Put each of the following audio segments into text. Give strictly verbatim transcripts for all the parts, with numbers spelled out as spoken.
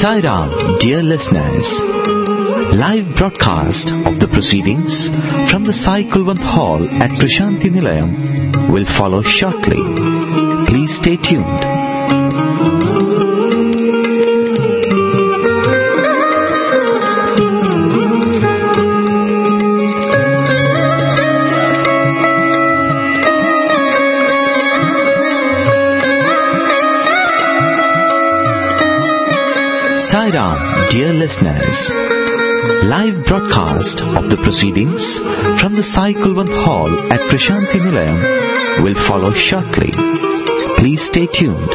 Sai Ram, dear listeners. Live broadcast of the proceedings from the Sai Kulwant Hall at Prashanti Nilayam will follow shortly. Please stay tuned. Sai Ram, dear listeners. Live broadcast of the proceedings from the Sai Kulwant Hall at Prashanti Nilayam will follow shortly. Please stay tuned.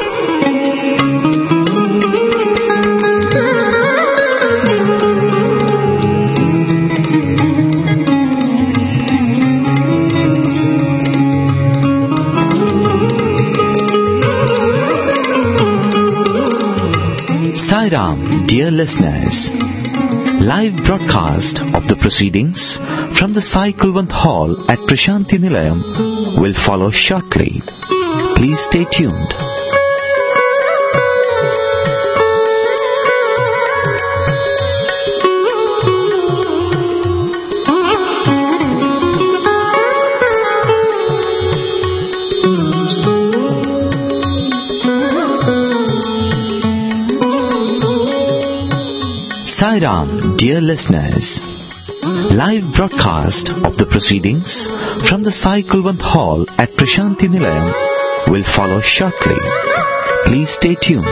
Sai Ram, dear listeners. Live broadcast of the proceedings from the Sai Kulwant Hall at Prashanti Nilayam will follow shortly. Please stay tuned. Sai Ram, dear listeners. Live broadcast of the proceedings from the Sai Kulwant Hall at Prashanti Nilayam will follow shortly. Please stay tuned.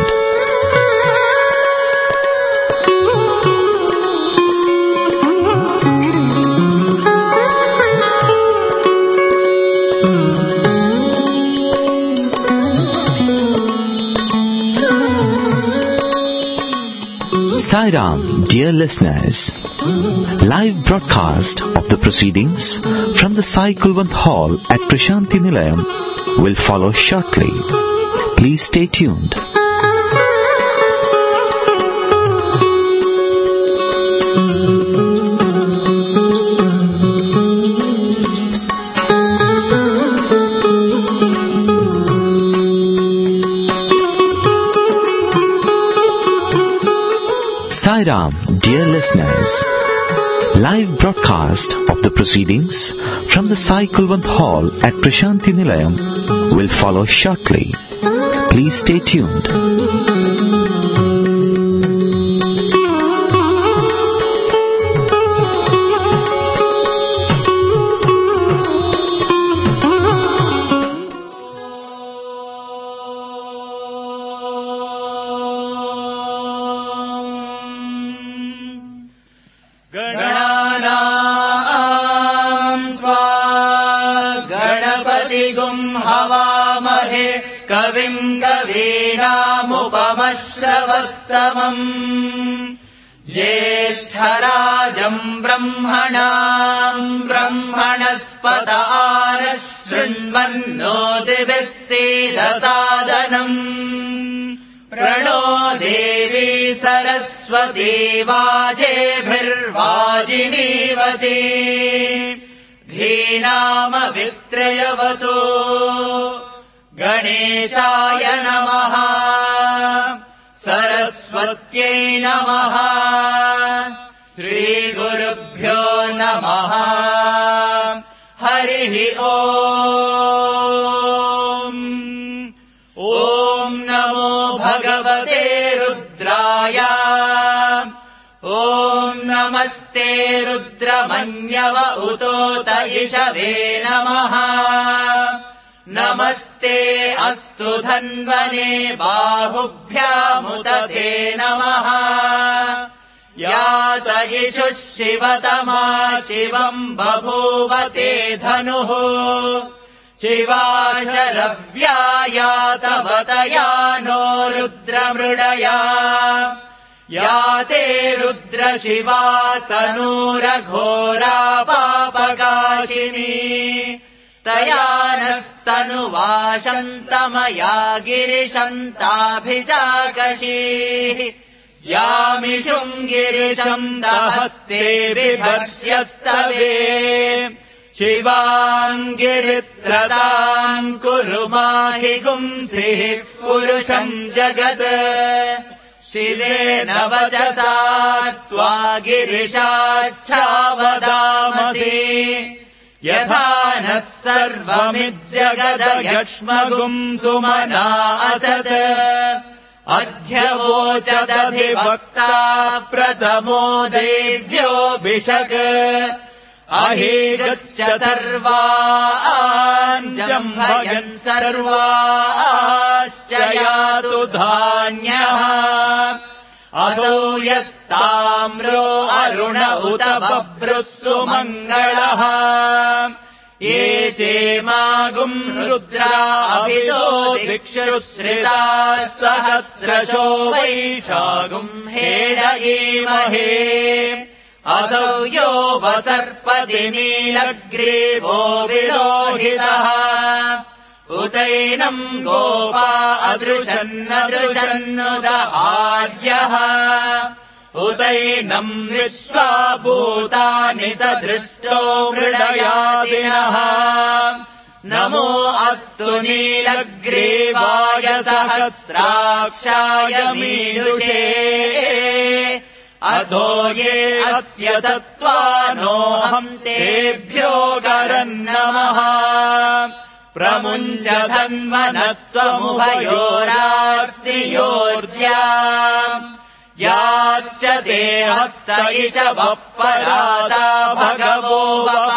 Sai Ram, dear listeners. Live broadcast of the proceedings from the Sai Kulwant Hall at Prashanti Nilayam will follow shortly. Please stay tuned. Sai Ram, dear listeners. Live broadcast of the proceedings from the Sai Kulwant Hall at Prashanti Nilayam will follow shortly. Please stay tuned. कविम् कवीनामुपमश्रवस्तमम् ज्येष्ठराजम् ब्रह्मणाम् ब्रह्मणस्पत आनः शृण्वन्नोतिभिः सीदसादनम् प्रणो देवी सरस्वती वाजेभिर्वाजिनीवती धीनामवित्रयवतु गणेशाय नमः सरस्वत्यै नमः श्रीगुरुभ्यो नमः हरिः ओम् ॐ नमो भगवते रुद्राय ॐ नमस्ते रुद्रमन्यव उतोत इषवे नमः नमस्ते अस्तु धन्वने बाहुभ्यामुत ते नमः यात इषुः शिवतमा शिवम् बभूव ते धनुः शिवा शरव्या यातवतया नो रुद्रमृडया या ते रुद्रशिवा तनूरघोरा पापकाशिनी तया नस्तनुवाशन्तमया गिरिशन्ताभिजाकशीः यामिषुम् गिरिशन्तहस्ते बिभर्ष्यस्तवे शिवाम् गिरित्रताम् कुरु माहि गुंसिः पुरुषम् जगत् शिवेन वचसा त्वा गिरिशाच्छावदामसि यथा नः सर्वमिज्जगदयक्ष्मगुम् सुमना असत् अध्यवोचदधिवक्ता प्रथमो देव्योऽभिषक् अहेगश्च सर्वाञ्जम्भयन् सर्वाश्च यातु धान्यः अतो यस्ताम्रो अरुण उत बभ्रुः सुमङ्गलः ये चेमागुम् रुद्रा अभितो दिक्षुश्रिताः सहस्रशो वैशागुम् हेडयेमहे असौ यो वसर्पति नीलग्रीवो विलोहितः उतैनम् गोपा अदृशन्नदृशन्नुदहार्यः उतैनम् विश्वा भूतानि स दृष्टो मृडयादिनः नमो अस्तु नीलग्रीवाय सहस्राक्षाय मीडुषे अधो ये अस्य सत्त्वानोऽहम् तेभ्यो गरन्नमः प्रमुञ्च धन्वनस्त्वमुभयोरार्तियोर्ज्या याश्च ते हस्त इषवः परादा भगवो वप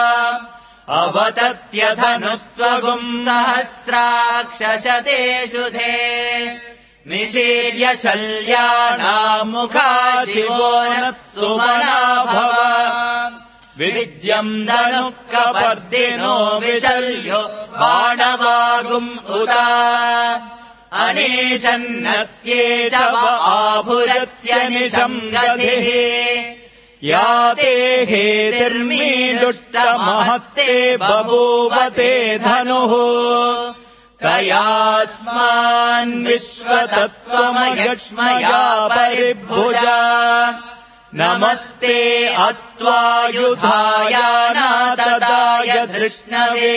अवतत्यधनुस्त्वगुम् सहस्राक्षशते शुधे निशीर्य शल्यानाम् मुखाजिवो नः सुमना भव विद्यम् धनुः कपर्दिनो विशल्यो बाणवागुम् उदा अनेशन्नस्येष व आभुरस्य निशङ्गतिः या ते हेतिर्मीदुष्टमहस्ते बभूवते धनुः तयास्मान् विश्वतस्त्वमयक्ष्मया परिभुजा नमस्ते अस्त्वायुधायानाददाय धृष्णवे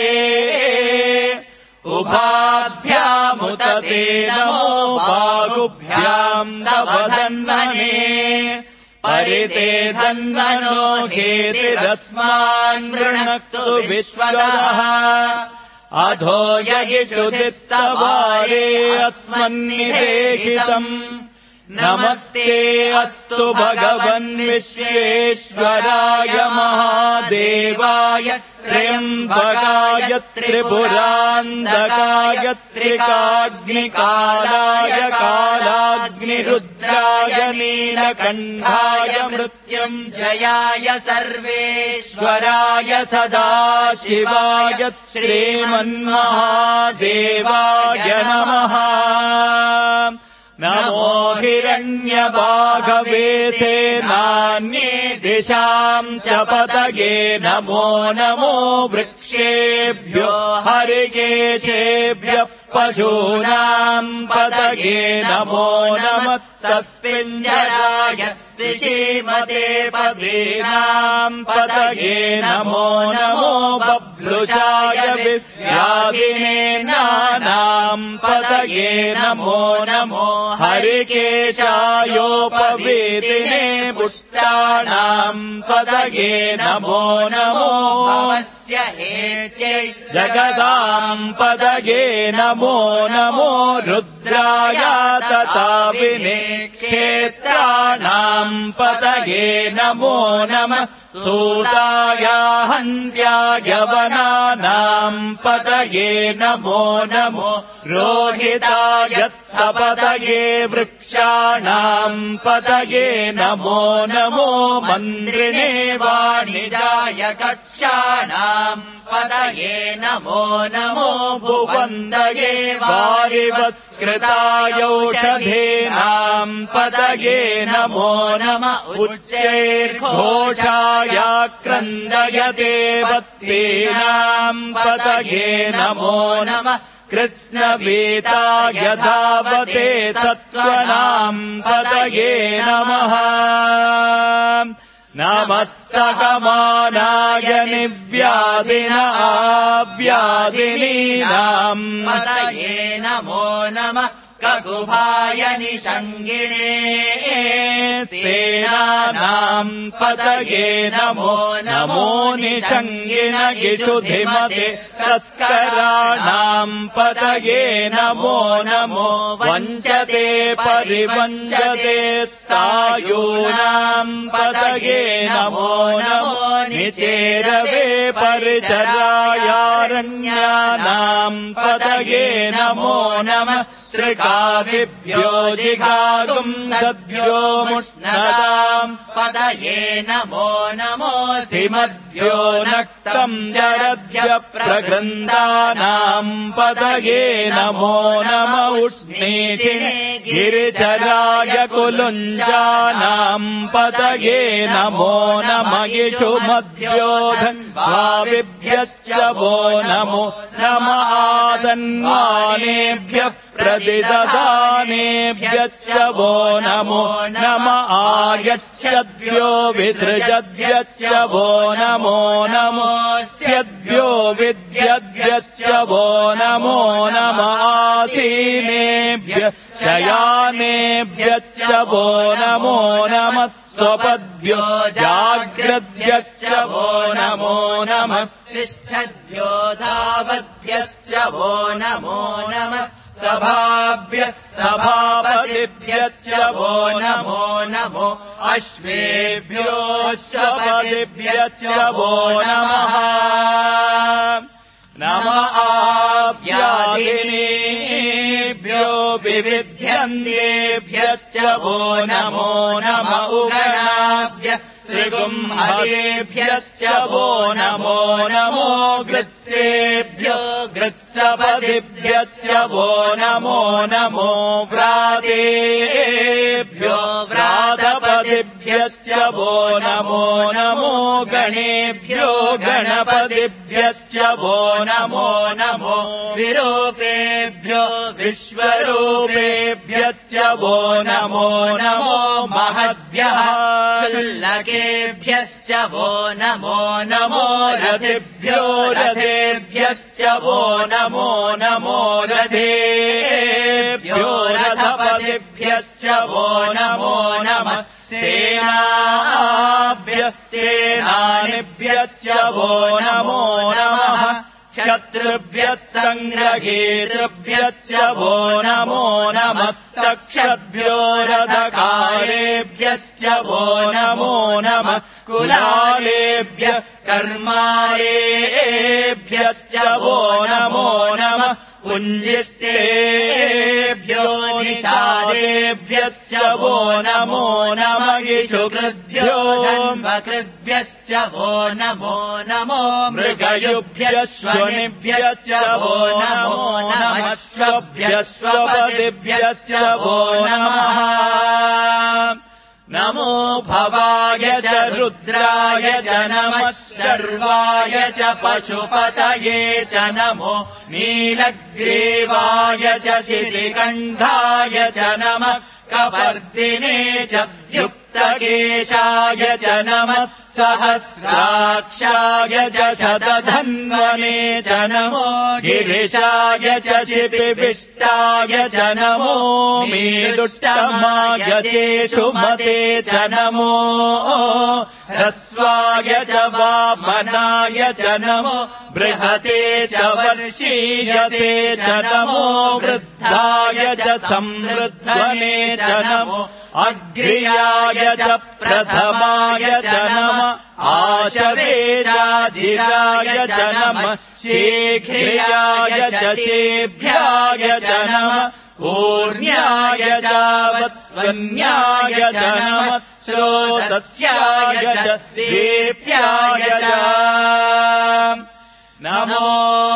उभाभ्यामुत ते नमो बाहुभ्याम् तव धन्वने परिते धन्वनो घेतिरस्मान् वृणक्तु विश्वतः अधो ययिषुधिस्तवारे अस्मन्निरेहितम् नमस्ते अस्तु भगवन् विश्वेश्वराय महादेवाय त्र्यम्बकाय त्रिपुरान्तकाय त्रिकाग्निकालाय कालाग्निरुद्राय नीलकण्ठाय मृत्युञ्जयाय सर्वेश्वराय सदाशिवाय श्रीमन्महादेवाय नमः नमो हिरण्यबाघवेते नान्ये दिशाम् च पतये नमो नमो वृक्षेभ्यो हरिकेशेभ्यः पशूनाम् पतये नमो नमः सस्मिञ्जराय श्रीमते पदीनाम् पतये नमो नमो बभ्लुषाय विव्याधिने नानाम् पतये नमो नमो हरिकेशायोपवेदिने पुष्टानाम् पतये नमो नमो भवस्य हेत्यै जगदाम् पतये नमो नमो रुद्राय तथा विने क्षेत्राणाम् पतये नमो नमः सूताय हन्त्याय वनानाम् पतये नमो नमो रोहिताय स्थपतये वृक्षाणाम् पतये नमो नमो मन्त्रिणे वाणिजाय कक्षाणाम् पतये नमो नमो भुवन्दये वारिवत्कृतायौषधेनाम् पतये नमो नम उच्चैर्घोषाय क्रन्दयते वत्तीनाम् पतये नमो नमः कृष्णवेताय धावते सत्त्वनाम् पतये नमः नमः सकमानाय निव्याधिन आव्याधिनीनाम् पतये नमो नमः ककुभाय निषङ्गिणे सेनानाम् पतये नमो नमो निषङ्गिण गिषुधिमते तस्कराणाम् पतये नमो नमो वञ्चते परिवञ्चते स्थायूनाम् पतये नमो नमो निचेरवे परिचरायारण्यानाम् पतये नमो नमः श्रीकादिभ्यो जिगागुम् सद्भ्यो मुष्णदाम् पतये नमो नमो सिमद्भ्यो नक्तम् जरद्भ्य प्रगृन्दानाम् पतये नमो नम उष्णीषिणे गिरिचराय कुलुञ्जानाम् पतये नमो नम यिषुमद्भ्यो धन्वाविभ्यश्च वो नमो नम आदन्वानेभ्यः प्रतिददानेभ्यश्च वो नमो नम आयच्छद्भ्यो विसृजद्भ्यश्च वो नमो नमो स्यद्भ्यो विद्यद्भ्यश्च वो नमो नम आसीनेभ्यः शयानेभ्यश्च वो नमो नमः स्वपद्भ्यो जाग्रद्भ्यश्च वो नमो नमः तिष्ठद्भ्यो धावद्भ्यश्च वो नमो नमः सभाभ्यः सभापतिभ्यश्च वो नमो नमो अश्वेभ्योऽश्वपतिभ्यश्च वो नमः नम आव्याधिनीभ्यो विविध्यन्तेभ्यश्च वो नमो नम उगणाभ्यः त्रिगुम्हरेभ्यश्च वो नमो नमो गृत्सेभ्यो गृत्सपतिभ्यश्च वो नमो नमो व्रातेभ्यो व्रातपतिभ्यश्च वो नमो नमो गणेभ्यो गणपतिभ्यश्च वो नमो नमो विरूपेभ्यो विश्वरूपेभ्यश्च वो नमो नमो महद्भ्यः शुल्लकेभ्यश्च वो नमो नमो रथिभ्यो रथेभ्यश्च वो नमो नमो रथेभ्यो रथपतिभ्यश्च वो नमो नमः सेनाभ्यश्चेनानिभ्यश्च वो नमो नमः क्षत्रुभ्यः सङ्ग्रहेतृभ्यश्च वो नमो नमस्तक्षद्भ्यो रथकारेभ्यश्च वो नमो नमः कुलालेभ्यः कर्मारेभ्यश्च वो नमो नमः पुञ्जिष्टेभ्यो निषादेभ्यश्च वो नमो नमः इषुकृद्भ्यो धन्वकृद्भ्यश्च वो नमो नमो मृगयुभ्यश्वनिभ्यश्च वो नमो नमः श्वभ्यश्वपतिभ्यश्च वो नमः नमो भवाय च रुद्राय च नमः शर्वाय च पशुपतये च नमो नीलग्रीवाय च शितिकण्ठाय च नमः कपर्दिने च युक्तकेशाय च नमः सहस्राक्षाय च शतधन्वने च नमो गिरिशाय च शिपिविष्टाय च नमो मेदुट्टमाय चेषुमते च नमो ह्रस्वाय च वामनाय च नमो बृहते च वर्षीयते च नमो वृद्धाय च संवृद्धने च नमो अग्र्याय च प्रथमाय च नमः आशवेजाजिराय च नमः शेखयाय च चेभ्याय च नमः ऊर्ण्याय च वस्वन्याय च नमः श्रोतस्याय च देव्याय च नमो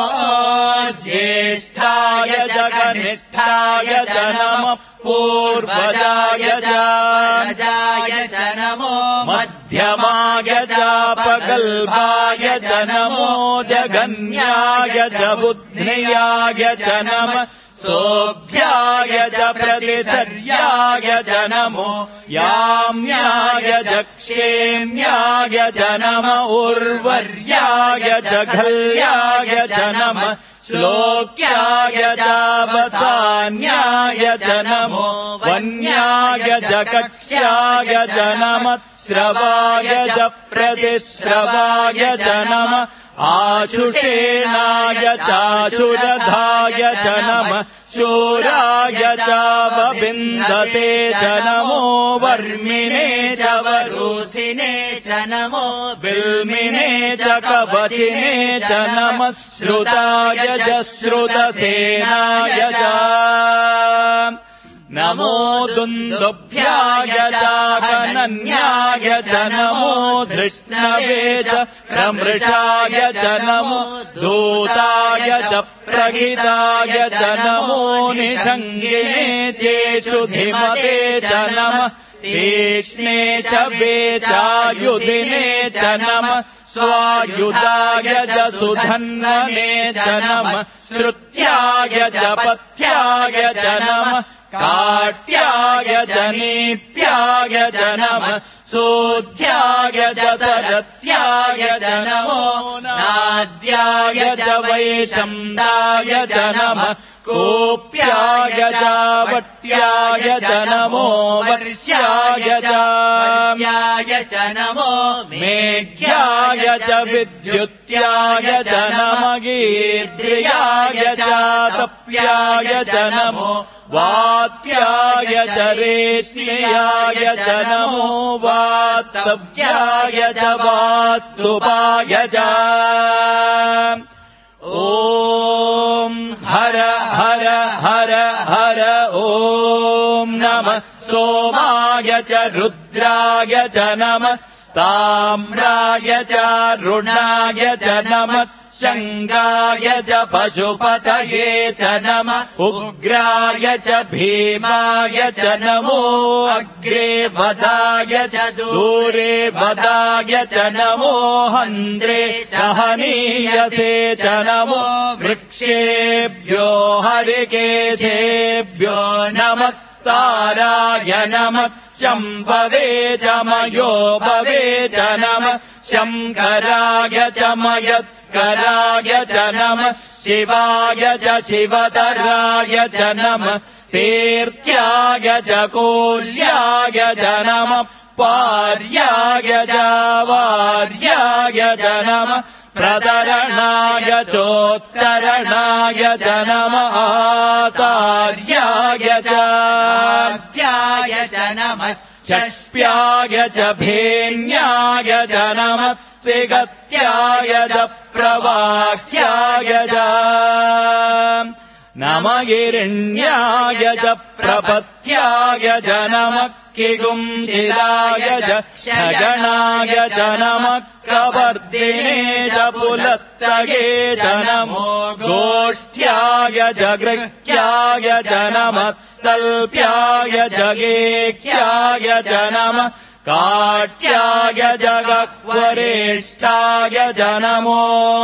ज्येष्ठाय च कनिष्ठाय च नमः पूर्वजाय च च नमो मध्यमाय च पगल्भाय च नमो जगन्याय च बुद्ध्याय च नमः सोऽभ्याय च प्रतिसर्याय च नमो याम्याय च क्षेम्याय च नमः उर्वर्याय च घल्याय च नमः श्लोक्याय चावसान्याय च नमो वन्याय च कक्ष्याय च नमः श्रवाय च प्रतिश्रवाय च नमः आशुषेणाय चाशुरधाय च नमः शूराय चावविन्दते च नमो वर्मिणे च वरूथिने च नमो बिल्मिने च कवचिने च नमः श्रुताय च श्रुतसेनाय च नमो दुन्दुभ्याय चाकनन्याय च नमो धृष्णवे च प्रमृषाय च नमो दूताय च प्रगिताय च नमो निषङ्गिने चेषु धिमते च नमः तीक्ष्णे च वेचायुधिने च नमः स्वायुधाय च सुधन्वने च नमः श्रुत्याय च पथ्याय च नमः काट्याय च नीप्याय च नमः सोऽध्याय च सरस्याय च नमो नाद्याय च वैशम्दाय च नमः कोप्याय च वट्याय च नमो वर्ष्याय च वर्ष्याय च नमो मेघ्याय च विद्युत्याय च नमः गीर्द्रियाय च तप्याय च नमो वात्याय च रेश्म्याय च नमो वास्तव्याय च वास्तुपाय च ॐ हर हर हर हर ॐ नमः सोमाय च रुद्राय च नमः ताम्राय च रुणाय च नमः शङ्गाय च पशुपतये च नमः उग्राय च भीमाय च नमो अग्रे वदाय च दूरे वदाय च नमो हन्द्रे च हनीयसे च नमो वृक्षेभ्यो हरिकेशेभ्यो नमस्ताराय नमः शम्भवे च मयोभवे च नमः शङ्कराय च मयस्कराय च नमः शिवाय च शिवतराय च नमः तीर्थ्याय च कोल्याय च नमः पार्याय च वार्याय च नमः प्रतरणाय चोत्तरणाय च नमः आतार्याय च आद्याय च नमः षष्प्याय च भेन्याय च नमः सिगत्याय च प्रवाह्याय च नमः गिरिण्याय च प्रपथ्याय च नमः किगुंसिलाय च शगणाय च नमः कवर्दिने च पुलस्तये च नमो गोष्ठ्याय च गृह्याय च नमः तल्प्याय च गेख्याय च नमः काट्याय च गह्वरेष्ठाय च नमो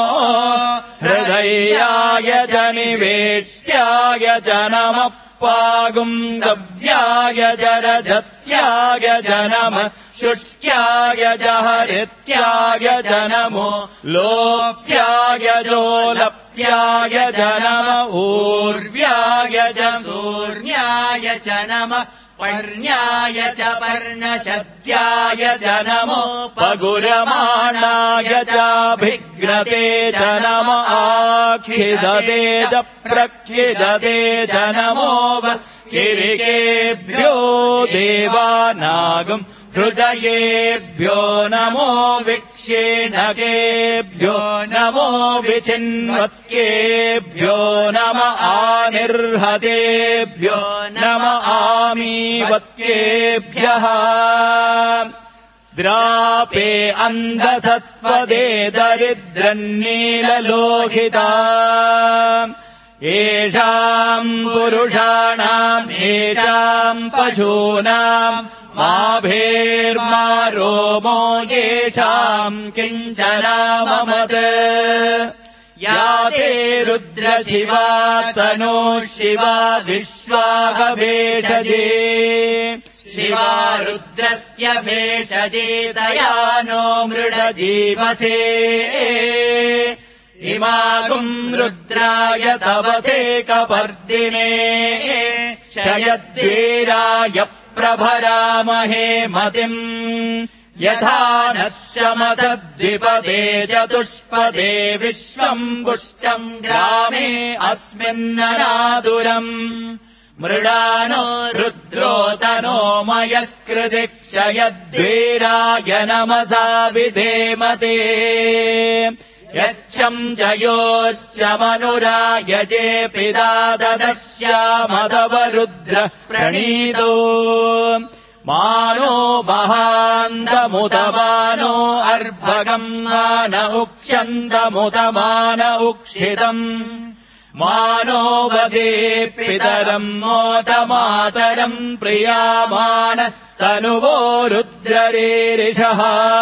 हृदयाय च निवेश्याय च नमः पागुंसव्याय च रजस्याय च नमः शुष्क्याय च हरित्याय च नमो लोप्याय जोलप्याय च नमः ऊर्व्याय च सूर्ण्याय च नमः पर्ण्याय च पर्णशद्याय च नमो पगुरमाणाय चाभिघ्नते च नमः आखिदते च प्रखिदते च नमो किरिकेभ्यो देवानागम् हृदयेभ्यो नमो विक्षेणकेभ्यो नमो विचिन्वत्केभ्यो नम आनिर्हतेभ्यो नम आमीवत्केभ्यः द्रापे अन्धसस्वदे दरिद्रन्नीललोहिता येषाम् पुरुषाणाम् येषाम् पशूनाम् मा भेर्मा रोमो येषाम् किञ्चनाममत् या ते रुद्रशिवा तनो शिवा विश्वाभेषजे शिवा रुद्रस्य भेषजे तया नो मृडजीवसे इमागुम् रुद्राय तवसेकपर्दिने शयद्वीराय प्रभरामहे मतिम् यथा नः शमसद्विपदे चतुष्पदे विश्वम् पुष्टम् ग्रामे अस्मिन्ननादुरम् मृडानो रुद्रोतनो मयस्कृति क्षयद्वीराय नमसा विधेमते यच्छम् जयोश्च मनुरायजे पिता ददस्यामदवरुद्रः प्रणीतो मानो महान्तमुदमानो अर्भगम् मान उक्ष्यन्तमुदमान उक्षितम् मानो वदे पितरम् मोदमातरम् प्रियामानस्तनुवो रुद्ररीरिषः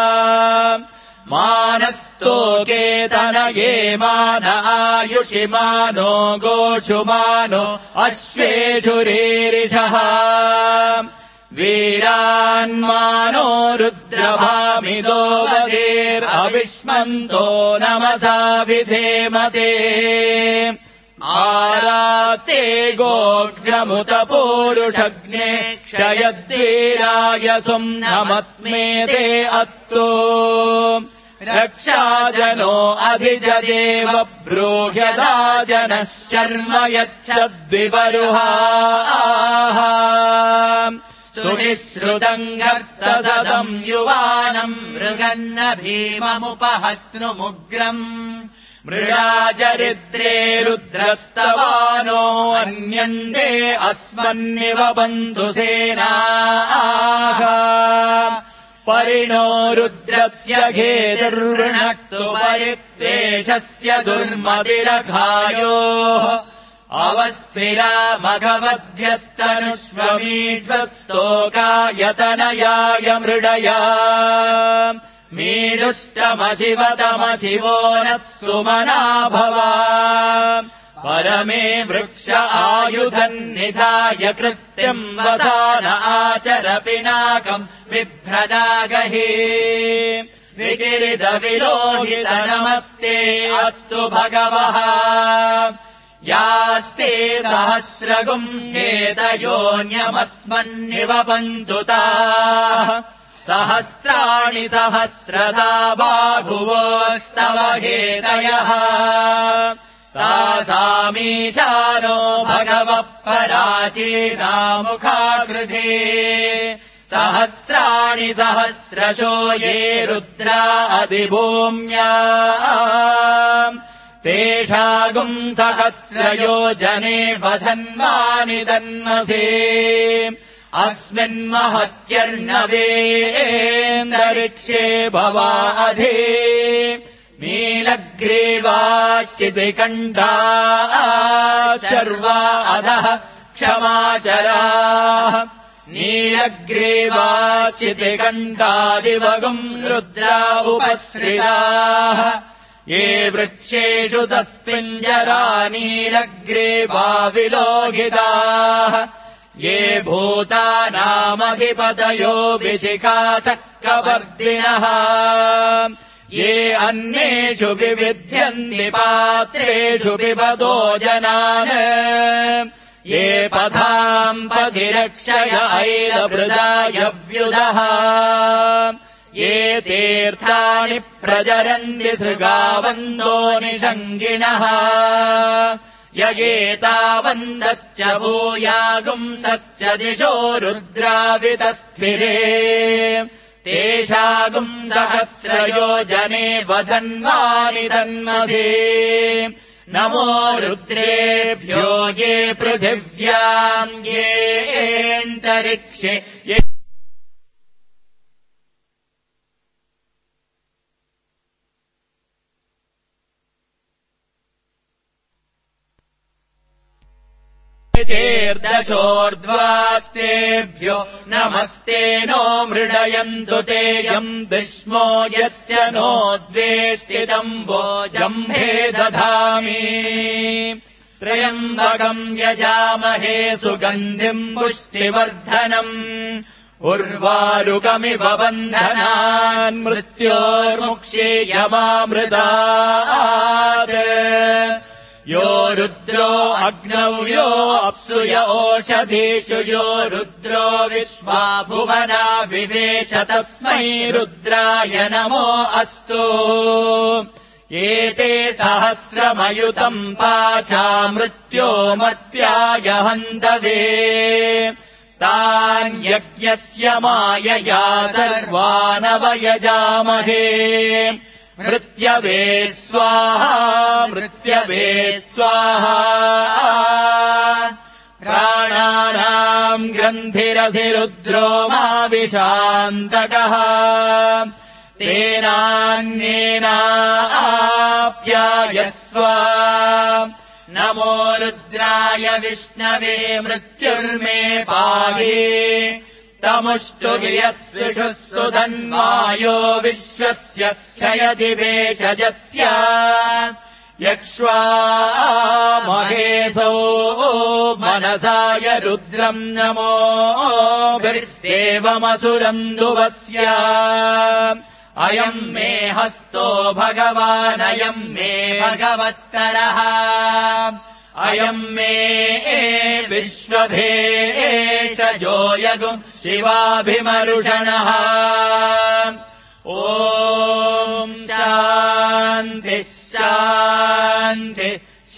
मानस्तोके तनये मान आयुषि मानो गोषु मानो अश्वेषु रीरिषः वीरान्मानो रुद्रभामिदो वदेरविष्मन्तो नमसा विधेमते आराते गोग्रमुत पूरुषग्ने क्षयद्वीराय सुम्नमस्मे ते अस्तु रक्षाजनो अधिजदेव ब्रूह्यता जनः शर्म यच्छद्विपरुहाः सुनिःश्रुतम् गर्तसदम् युवानम् मृगन्न भीममुपहत्नुमुग्रम् मृडाचरिद्रे रुद्रस्तवानो अन्यन्ते अस्मन्निव बन्धुसेनाः परिणो रुद्रस्य घेतुर्वृणक्तु परित्वेषस्य दुर्मतिरघायोः अवस्थिरा मघवध्यस्तनुष्वमीढ्वस्तोकायतनयाय मृडया मीडुष्टमशिवतमशिवो नः सुमना भवा परमे वृक्ष आयुधन्निधाय कृत्यम् वसान आचर पिनाकम् बिभ्रदागहि विकिरितविलोहित नमस्ते अस्तु भगवः यास्ते सहस्रगुम् हेतयोऽन्यमस्मन्निव बन्धुताः सहस्राणि सहस्रधा बाहुवोस्तव हेतयः तासामीशानो भगवः पराचीनामुखाकृते सहस्राणि सहस्रशो ये रुद्रा अधिभूम्या तेषागुम् सहस्रयोजने वधन्वानि तन्मसे अस्मिन्महत्यर्णवेन्दरिक्षे भवा अधि नीलग्रीवाश्चितिकण्ठा शर्वा अधः क्षमाचराः नीलग्रीवाश्चितिकण्ठादिवगुम् रुद्रा उपश्रिताः ये वृक्षेषु तस्मिञ्जरा नीलग्रीवा विलोहिताः ये भूतानामधिपतयो विशिखासक्कवर्दिनः ये अन्येषु विविध्यन्ति पात्रेषु पिबतो जनान् ये पथाम् पतिरक्षय ऐलभृदाय व्युदः ये तीर्थानि प्रचरन्ति सृगावन्दो निषङ्गिणः यगेतावन्दश्च भूयागुंसश्च दिशो रुद्रावितस्थिरे तेषागुम् सहस्रयोजने वधन्वानि तन्मसे नमो रुद्रेभ्यो ये पृथिव्याम् येऽन्तरिक्षे ये चेर्दशोर्ध्वास्तेभ्यो नमस्ते नो मृडयन्तु तेयम् विष्मो यश्च नो द्वेष्टितम् भोजम्भे दधामि त्र्यम्बकम् यजामहे सुगन्धिम् पुष्टिवर्धनम् उर्वारुकमिव बन्धनान् मृत्योर्मुक्षीयमामृतात् यो रुद्रो अग्नौ यो अप्सुय ओषधीषु यो रुद्रो विश्वा भुवना विवेश तस्मै रुद्राय नमो अस्तु एते सहस्रमयुतम् पाशा मृत्यो मत्याय हन्तवे तान् यज्ञस्य मायया सर्वानवयजामहे मृत्यवे स्वाहा मृत्यवे स्वाहा प्राणानाम् ग्रन्थिरधिरुद्रो मा विशान्तकः तेनान्येनाप्यायस्व नमो रुद्राय विष्णवे मृत्युर्मे पाहि तमुष्टुभियस्विषुः सुधन्वायो विश्वस्य क्षयदिवेशजस्य यक्ष्वा महेशो मनसाय रुद्रम् नमो देवमसुरम् दुवस्य अयम् मे हस्तो भगवानयम् मे भगवत्तरः अयम् मे विश्वभेषजो यगुम् शिवाभिमरुषणः ॐ शान्तिः शान्तिः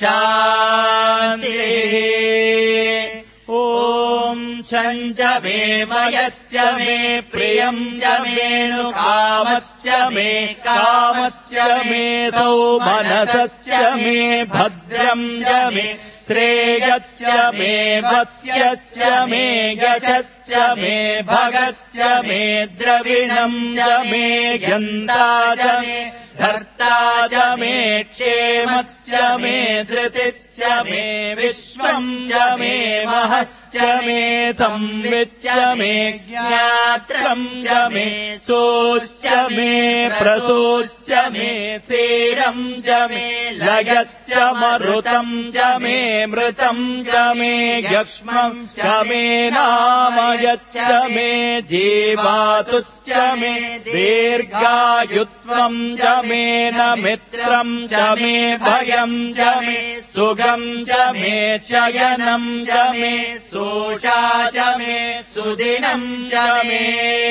शान्तिः ॐ छञ्च मे मयश्च मे प्रियम् च मेऽनुकामश्च मे कामश्च मे सौमनसश्च मे भद्रम् च मे श्रेयश्च मे वस्यश्च मे यशश्च मे भगश्च मे द्रविणम् च मे यन्ता च मे धर्ता च मे क्षेमश्च मे धृतिश्च मे विश्वम् च मे महश्च मे संविच्च मे ज्ञात्रम् च मे सोश्च मे प्रसोश्च मे सेरम् च मे लयश्च मरुतम् च मे मृतम् च मे यक्ष्मम् च मे नामयच्च मे जीवातुश्च मे दीर्घायुत्वम् च मे न मित्रम् च मे भयम् च मे सुगम् च मे चयनम् च मे सोषा च मे सुदिनम् च मे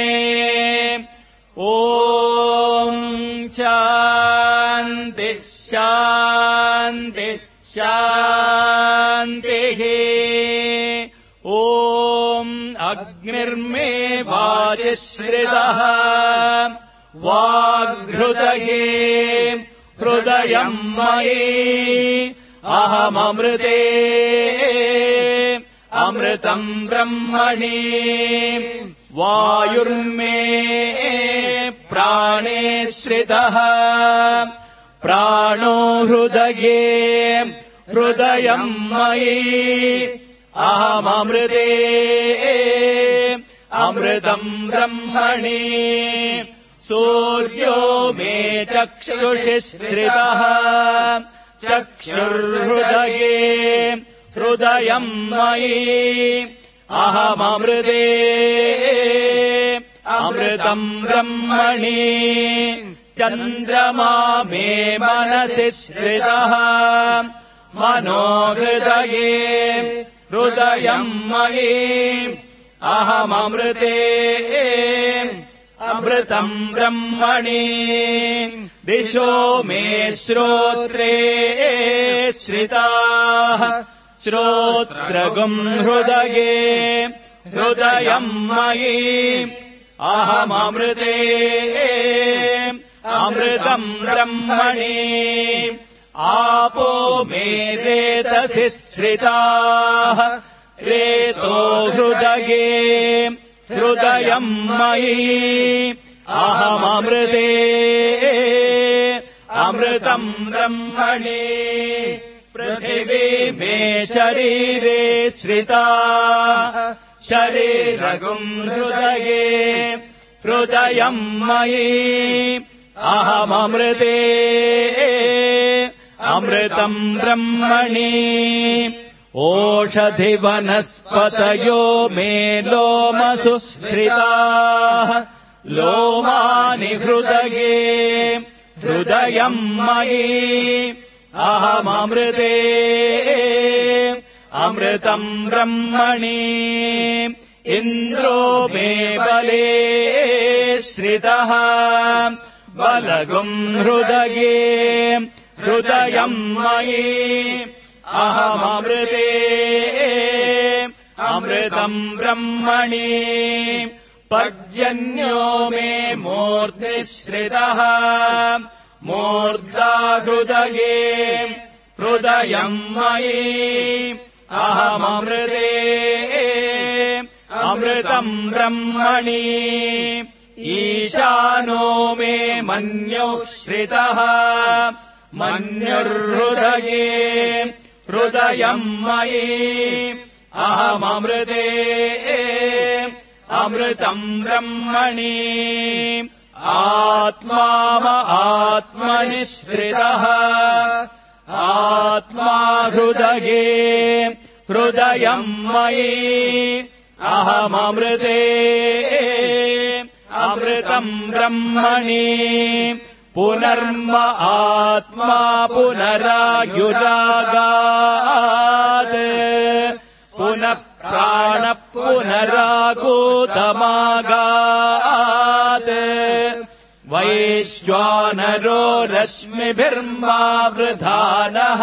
ॐ शान्तिः शान्तिः शान्तिः ॐ अग्निर्मे वाजिश्रितः वाग्हृदये हृदयम् मयि अहममृते अमृतम् ब्रह्मणि वायुर्मे प्राणे श्रितः प्राणो हृदये हृदयम् मयि अहममृते अमृतम् ब्रह्मणि सूर्यो मे चक्षुषि श्रितः चक्षुर्हृदये हृदयम् मयि अहममृते अमृतम् ब्रह्मणि चन्द्रमा मे मनसि श्रितः मनो हृदये हृदयम् मयि अहममृते अमृतम् ब्रह्मणि दिशो मे श्रोत्रे श्रिताः श्रोत्रगुम् हृदये हृदयम् मयि अहममृते अमृतम् ब्रह्मणि आपो मे रेतसि श्रिताः रेतो हृदये हृदयम् मयि अहममृते अमृतम् ब्रह्मणि पृथिवी मे शरीरे श्रिता शरीरगुम् हृदये हृदयम् मयि अहममृते अमृतम् ब्रह्मणि ओषधिवनस्पतयो मे लोमसु श्रिताः लोमानि हृदये हृदयम् मयि अहममृते अमृतम् ब्रह्मणि इन्द्रो मे बले श्रितः बलगुम् हृदये हृदयम् मयि अहममृते अमृतम् ब्रह्मणि पर्जन्यो मे मूर्ध्निश्रितः मूर्धा हृदये हृदयम् मयि अहममृते अमृतम् ब्रह्मणि ईशानो मे मन्युः श्रितः मन्युर्हृदये हृदयम् मयि अहममृते अमृतम् ब्रह्मणि आत्मा आत्मनिश्रितः आत्मा हृदये हृदयम् मयि अहममृते अमृतम् ब्रह्मणि पुनर्म आत्मा पुनरायुरागात् पुनः प्राण पुनराकूतमागात् वैश्वानरो रश्मिभिर्मावृधानः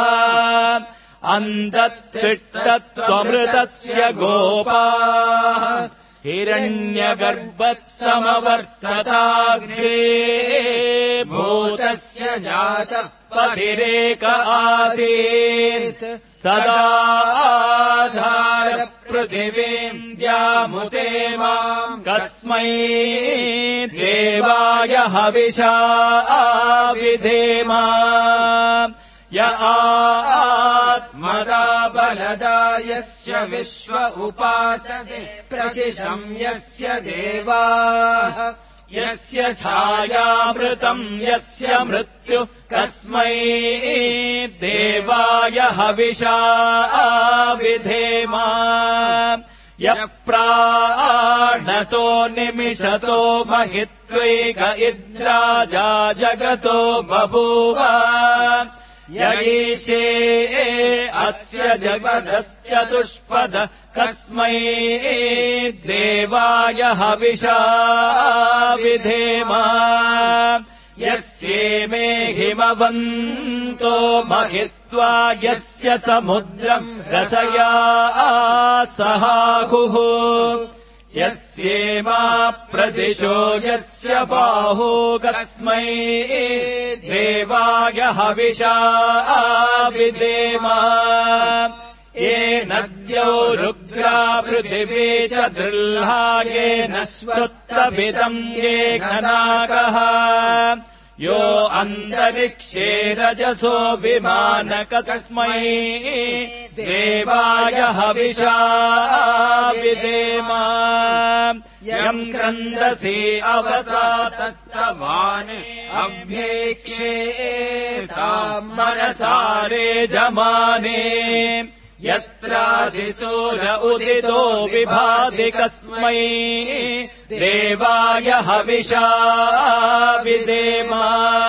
अन्तस्तिष्ठत्वमृतस्य गोपाः हिरण्यगर्भः समवर्तताग्रे भूतस्य जातः पतिरेक आसीत् सदा आधार पृथिवीम् द्यामुते माम् कस्मै देवाय हविषा विधेमा य आत्मदा बलदा यस्य विश्व उपासते प्रशिशम् यस्य देवाः यस्य छायामृतम् यस्य मृत्युः कस्मै देवाय हविषा विधेमा यः प्राणतो निमिषतो महित्वैक इद्राजा जगतो बभूव यईशे अस्य जगदश्चतुष्पद कस्मै देवाय हविषा विधेमा यस्येमे हिमवन्तो महित्वा यस्य समुद्रम् रसया सहाहुः यस्येमा प्रदिशो यस्य बाहो कस्मै देवाय हविषा विधेमा ये नद्यो रुग्रा पृथिवी च दृह्ला येन स्वस्तभिदम् ये घनाकः यो अन्तरिक्षे रजसो विमानक तस्मै देवाय हविषा विधेमा यम् क्रन्दसि अवसातस्तवाने अभ्येक्षेताम् मनसारे जमाने यत्राधिसूर उदितो विभाति कस्मै देवाय हविषा विधेमा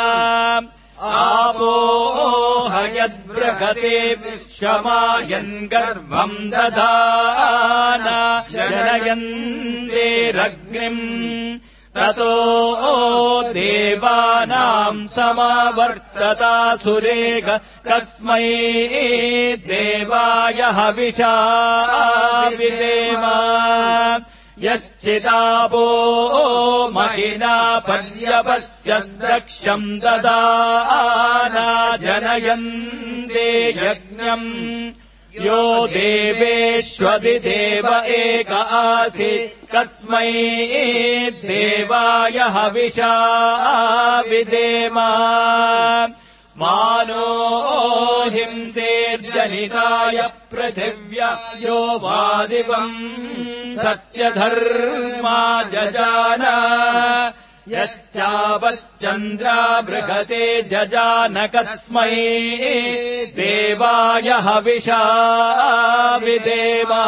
आपो हयद्बृहते विश्वमायन् गर्भम् दधाना जनयन्तेरग्निम् ततो देवानाम् समावर्तता सुरेख कस्मै देवाय हविषा विधेमा यश्चिदापो महिना पर्यपश्यद्रक्ष्यम् ददाना जनयन्ते यज्ञम् यो देवेष्वधिदेव एक आसीत् कस्मै देवाय हविषा विधेमा मानो हिंसेर्जनिताय पृथिव्या यो वादिवम् सत्यधर्मा जजान यश्चावश्चन्द्रा बृहते जजानकस्मै देवाय हविषा विदेवा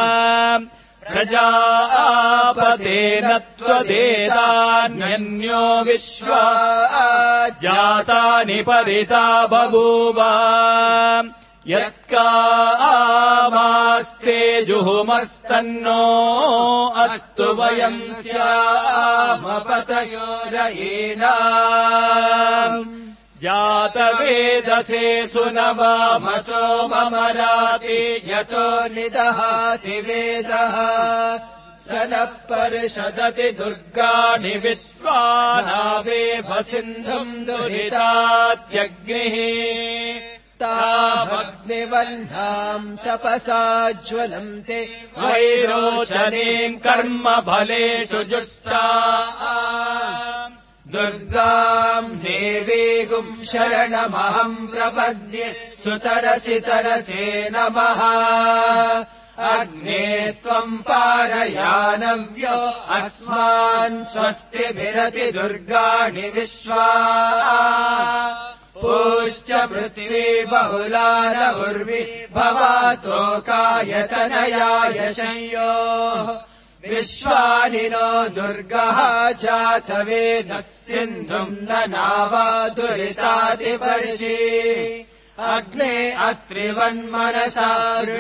प्रजापतेन त्वदेतान्यन्यो विश्वा जातानि परिता बभूव यत्कामास्ते जुहुमस्तन्नो अस्तु वयम् स्यामपतयोरयेना जातवेदसे सुनवामसो ममराति यतो निदहाति वेदः स नः परिषदति दुर्गाणि विद्वानावेव सिन्धुम् दुरितात्यग्निः तावग्निवर्णाम् तपसा ज्वलन्ते वैरोचनीम् कर्मफलेषु जुष्टा दुर्गाम् देवीगुम् शरणमहम् प्रपद्ये सुतरसि तरसे नमः अग्ने त्वम् पारयानव्यो अस्मान् स्वस्तिभिरति दुर्गाणि विश्वा पूश्च पृथिवी बहुला न उर्वि भवातोकायतनयाय शंयोः विश्वानि नो दुर्गः जातवेदः सिन्धुम् न नावा दुरितादिवर्षि अग्ने अत्रिवन्मनसा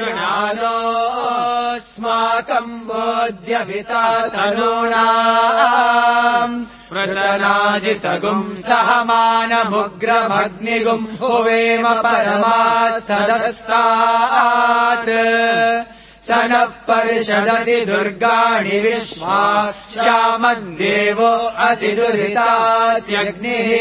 ऋणानोऽस्माकम् बोध्यविता तनूनाम् प्रतनाजितगुम् सहमानमुग्रमग्निगुम् हुवेम परमास्तदस्रात् स नः परिषदति दुर्गाणि विश्वा श्यामद्देवो अतिदुरितात्यग्निः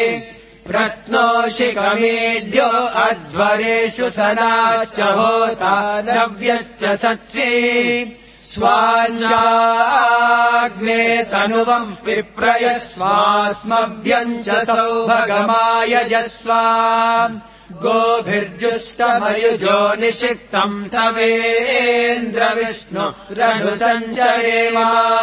प्रत्नोषिकमेढ्यो अध्वरेषु सनाच्च होता नव्यश्च सत्सि स्वाञ्जाग्ने तनुवम् विप्रयस्वास्मभ्यम् च सौभगमायजस्वा गोभिर्जुष्टमयुजो निषिक्तम् तवेन्द्रविष्णु रनुसञ्चरेम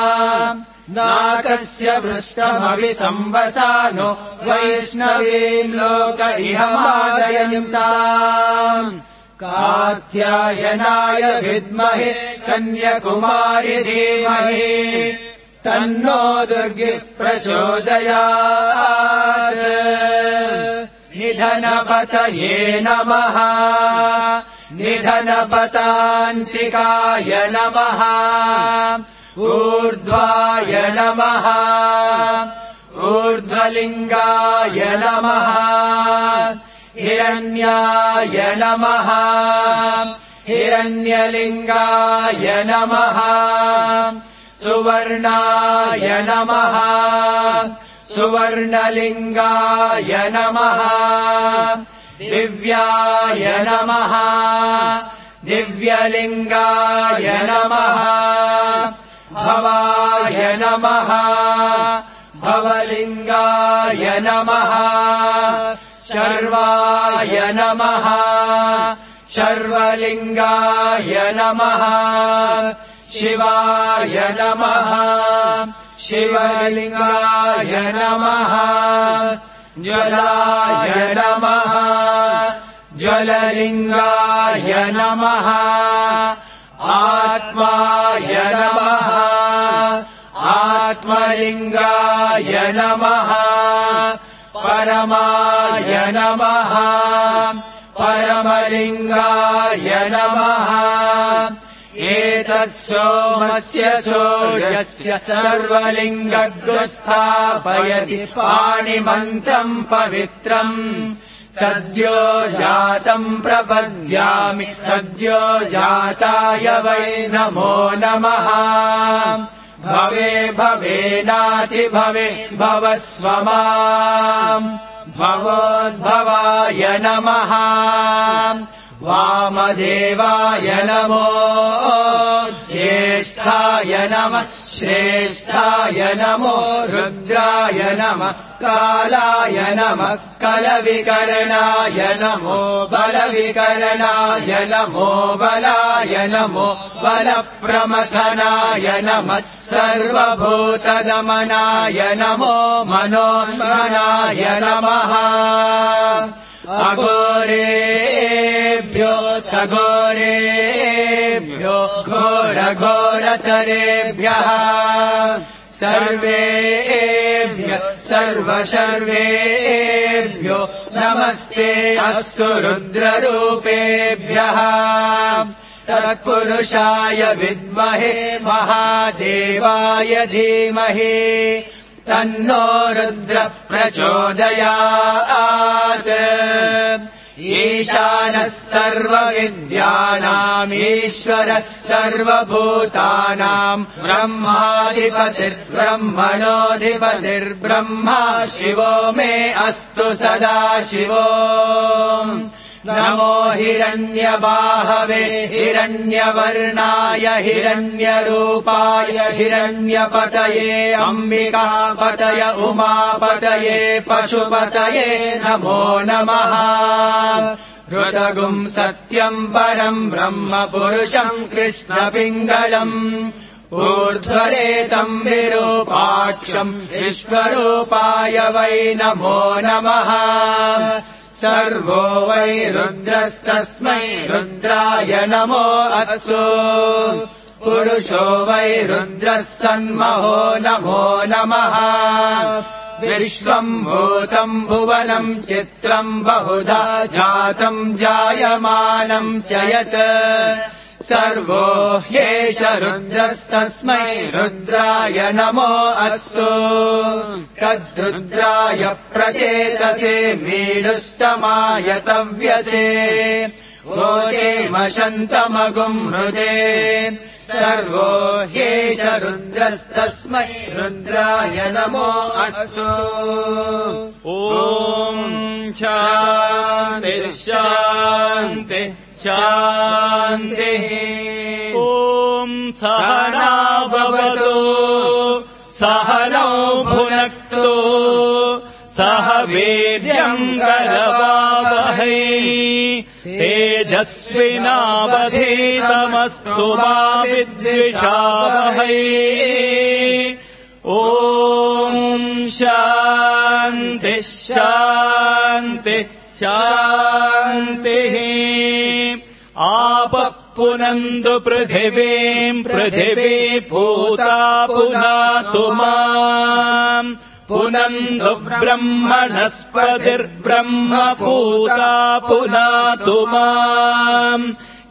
नाकस्य पृष्ठमभिसंवसानो वैष्णवीम् लोक इह मादयन्ताम् कात्यायनाय विद्महे कन्याकुमारि धीमहि तन्नो दुर्गे प्रचोदयात् निधनपतये नमः निधनपतान्तिकाय नमः ऊर्ध्वाय नमः ऊर्ध्वलिङ्गाय नमः हिरण्याय नमः हिरण्यलिङ्गाय नमः सुवर्णाय नमः सुवर्णलिङ्गाय नमः दिव्याय नमः दिव्यलिङ्गाय नमः भवाय नमः भवलिङ्गाय नमः शर्वाय नमः शर्वलिङ्गाय नमः शिवाय नमः शिवलिङ्गाय नमः ज्वलाय नमः ज्वललिङ्गाय नमः आत्माय नमः आत्मलिङ्गाय नमः परमाय नमः परमलिङ्गाय नमः एतत् सोमस्य सूर्यस्य सर्वलिङ्गद्वस्थापयति पाणिमन्त्रम् पवित्रम् सद्यो जातम् प्रपद्यामि सद्यो जाताय वै नमो नमः भवे भवेनाति भवे भवस्व माम् भवोद्भवाय नमः वामदेवाय नमो ज्येष्ठाय नमः श्रेष्ठाय नमो रुद्राय नमः कालाय नमः कलविकरणाय नमो बलविकरणाय नमो बलाय नमो बलप्रमथनाय नमः सर्वभूतदमनाय नमो मनोन्मनाय नमः अघोरेभ्यो अघोरेभ्यो घोरघोरतरेभ्यः सर्वेभ्य सर्वशर्वेभ्यो नमस्ते अस्तु रुद्ररूपेभ्यः तत्पुरुषाय विद्महे महादेवाय धीमहि तन्नो रुद्र प्रचोदयात् ईशानः सर्वविद्यानाम् ईश्वरः सर्वभूतानाम् ब्रह्माधिपतिर्ब्रह्मणोऽधिपतिर्ब्रह्मा शिवो मे अस्तु सदा शिवो नमो हिरण्यबाहवे हिरण्यवर्णाय हिरण्यरूपाय हिरण्यपतये अम्बिकापतय उमापतये पशुपतये नमो नमः ऋतगुम् सत्यम् परम् ब्रह्म पुरुषम् कृष्णपिङ्गलम् ऊर्ध्वरेतम् विरूपाक्षम् विश्वरूपाय वै नमो नमः सर्वो वै रुद्रस्तस्मै रुद्राय नमो अस्तु पुरुषो वै रुद्रः सन्महो नमो नमः विश्वम् भूतम् भुवनम् चित्रम् बहुधा जातम् जायमानम् च यत् सर्वो ह्येष रुद्रस्तस्मै रुद्राय नमो अस्तु तद्रुद्राय प्रचेतसे मीडुष्टमाय तव्यसे वोचेमशन्तमगुम् हृदे सर्वो ह्येष रुद्रस्तस्मै रुद्राय नमो अस्तु ॐ शान्ति शान्ति शान्तिः ॐ सहना भवतु सहनौ भुनक्तु सह वीर्यम् करवावहै तेजस्विनावधीतमस्तु मा विद्विषावहै ॐ शान्ति शान्ति शान्तिः आपः पुनन्तु पृथिवीम् पृथिवी पूता पुनातु माम् पुनन्तु ब्रह्मणस्पतिर्ब्रह्म पूता पुनातु माम्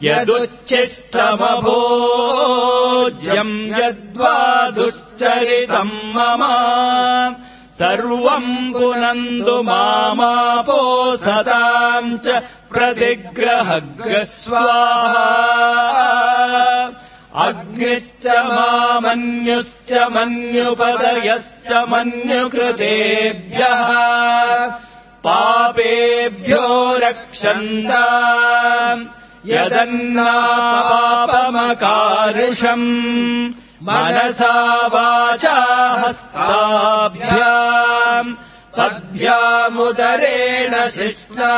यदुच्छिष्टमभोज्यम् यद्वा दुश्चरितम् मम सर्वम् पुनन्तु मामापो सताम् च प्रतिग्रहग्रस्वाहा अग्निश्च मामन्युश्च मन्युपदयश्च मन्युकृतेभ्यः पापेभ्यो रक्षन्ता यदन्नापापमकारुषम् मनसा वाचा हस्ताभ्याम् पद्भ्यामुदरेण शिष्णा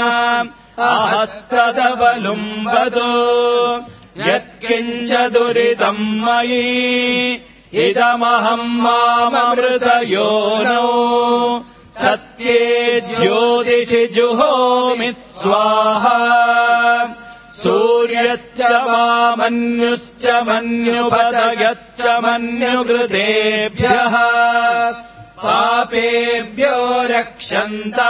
अहस्तदवलुम्बतो यत्किञ्च दुरितम् मयि इदमहम् माममृतयोनौ सत्ये ज्योतिषि जुहोमि स्वाहा सूर्यश्च मामन्युश्च मन्युपदयश्च मन्युकृतेभ्यः पापेभ्यो रक्षन्ता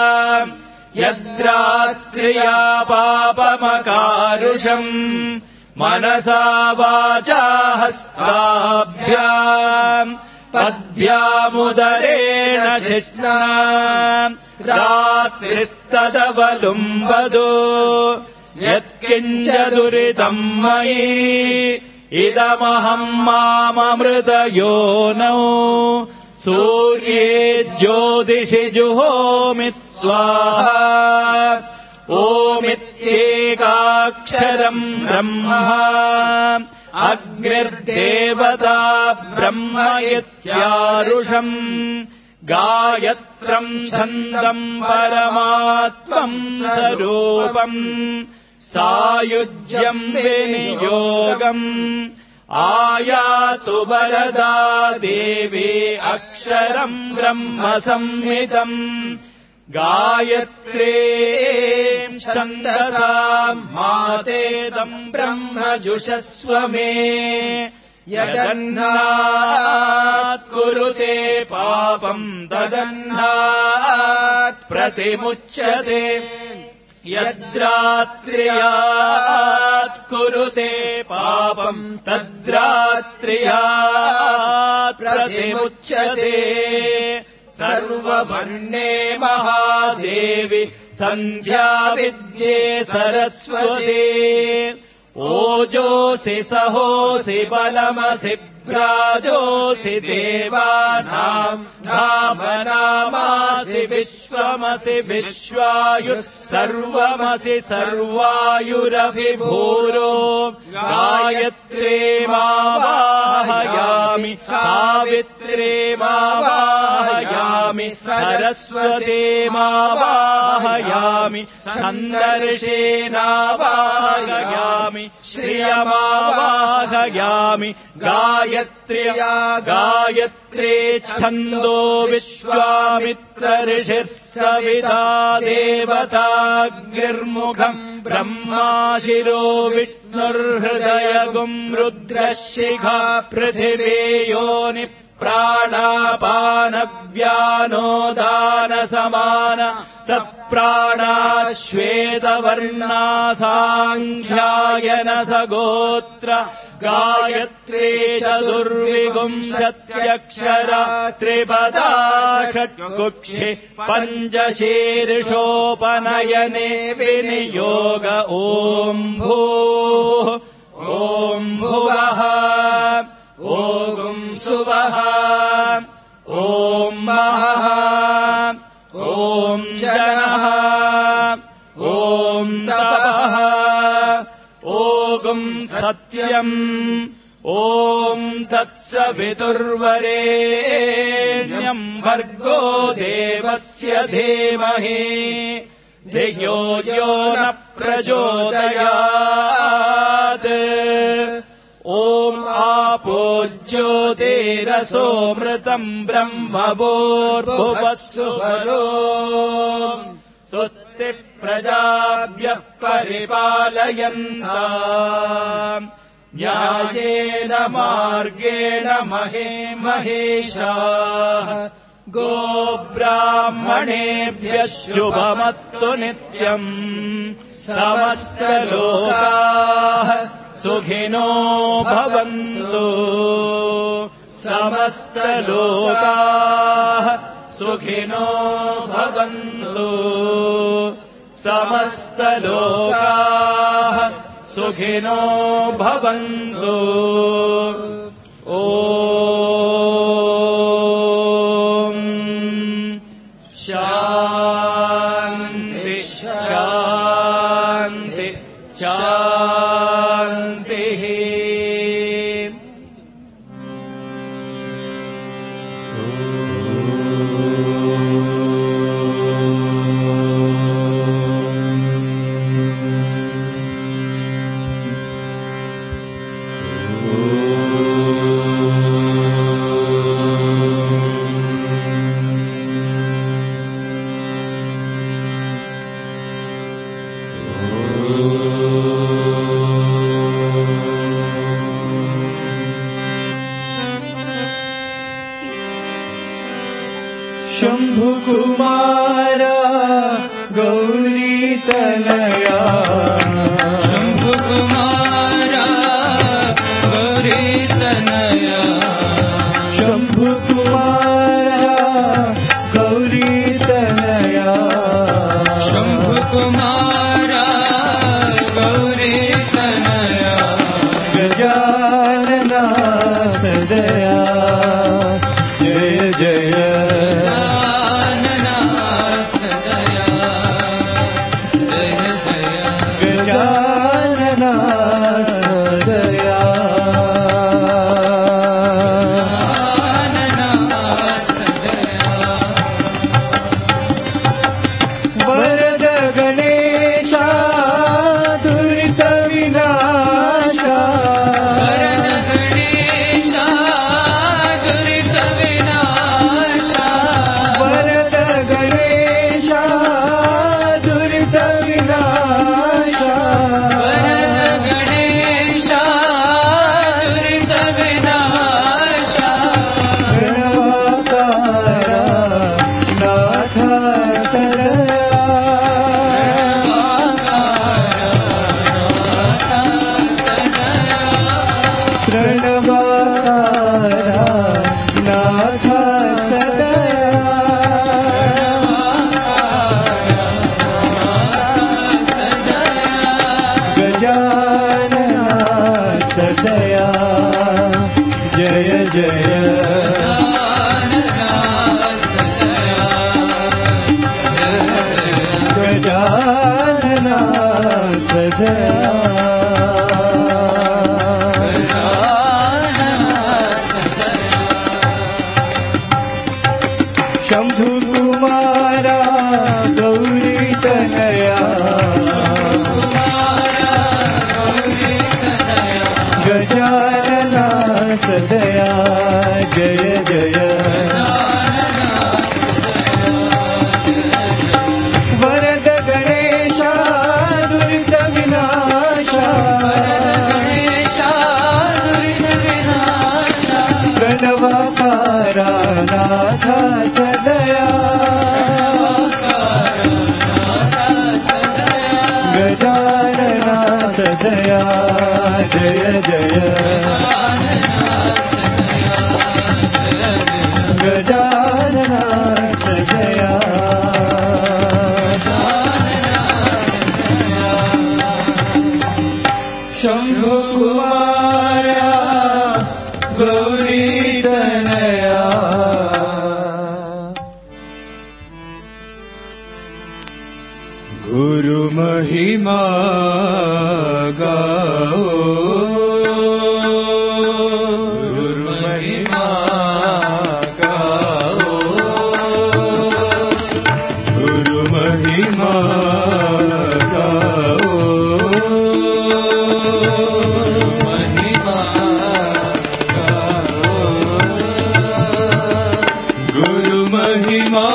यद्रात्र्या पापमकारुषम् मनसा वाचा हस्ताभ्याम् पद्भ्यामुदरेण शिष्णा रात्रिस्तदवलुम्बतो यत्किञ्च दुरितम् मयि इदमहम् माममृतयोनौ सूर्ये ज्योतिषि जुहोमि स्वाहा ओमित्येकाक्षरम् ब्रह्म अग्निर्देवता ब्रह्म इत्यारुषम् गायत्रम् छन्दम् परमात्मम् स्वरूपम् सायुज्यम् विनियोगम् आयातु वरदा देवी अक्षरम् ब्रह्म संहितम् गायत्रीम् छन्दसा मातेदम् ब्रह्म जुषस्व मे यदह्नात् कुरुते पापम् तदह्नात् प्रतिमुच्यते यद्रात्र्यात् कुरुते पापम् तद्रात्र्यात् प्रतिमुच्यते सर्ववर्णे महादेवी सन्ध्या विद्ये सरस्वती ओजोऽसि सहोऽसि बलमसि भ्राजोऽसि देवानाम् धामनामासि विश्वमसि विश्वायुः सर्वमसि सर्वायुरभिभूरो गायत्रीमावाहयामि सावित्रीमावाहयामि सरस्वतीमावाहयामि छन्दर्षेणावाहयामि श्रियमावाहयामि गायत्र्या गायत्रे छन्दो विश्वामित्र ऋषिः सविता देवताग्निर्मुखम् ब्रह्मा शिरो विष्णुर्हृदयगुम् रुद्रः शिखा पृथिवी योनि प्राणापानव्यानोदानसमान सप्राणा श्वेतवर्णा साङ्ख्यायन सगोत्र गायत्री चतुर्विंशत्यक्षरा त्रिपदा षट्कुक्षि पञ्चशीर्षोपनयने विनियोग ॐ भूः ॐ भुवः ॐ सुवः ॐ महः ॐ जनः ॐ तपः ॐ सत्यम् ॐ तत्सवितुर्वरेण्यम् भर्गो देवस्य धीमहि धियो यो न प्रचोदयात् ॐ आपो ज्योतिरसोऽमृतम् ब्रह्मभूर्भुवः सुवरो स्वस्ति प्रजाभ्यः परिपालयन्ताम् न्यायेन मार्गेण महे महेशाः गोब्राह्मणेभ्यः शुभमस्तु नित्यम् समस्तलोकाः सुखिनो भवन्तु समस्तलोकाः सुखिनो भवन्तु समस्तलोकाः सुखिनो भवन्तु ॐ शान्ति शान्ति शान्तिः शम्भुकुमारा गौरीतनया शम्भुकुमारा गौरीतनया शम्भुकुमारा गौरीतनया शम्भुकुमारा गौरीतनया गजानना सदया जय जय गजानना सदया जय गजानना सदया शंभु कुमारा गौरी तनया गजानना सदया जय जय वरद गणेशा दुरित विनाशा प्रणवाकारा नाथा सदया गजानना सदया जय जय गजानना सदया शंभु कुमारा गौरी तनया गुरु महिमा गाओ गुरु महिमा गाओ गुरु महिमा गाओ महिमा गाओ गुरु महिमा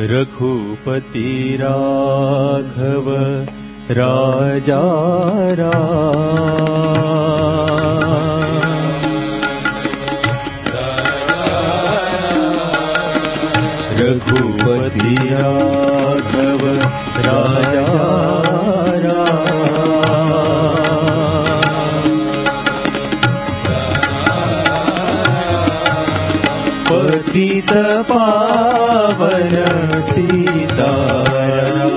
रघुपति राघव राजा रघुपति राघव राजा पतित पावन सीताराम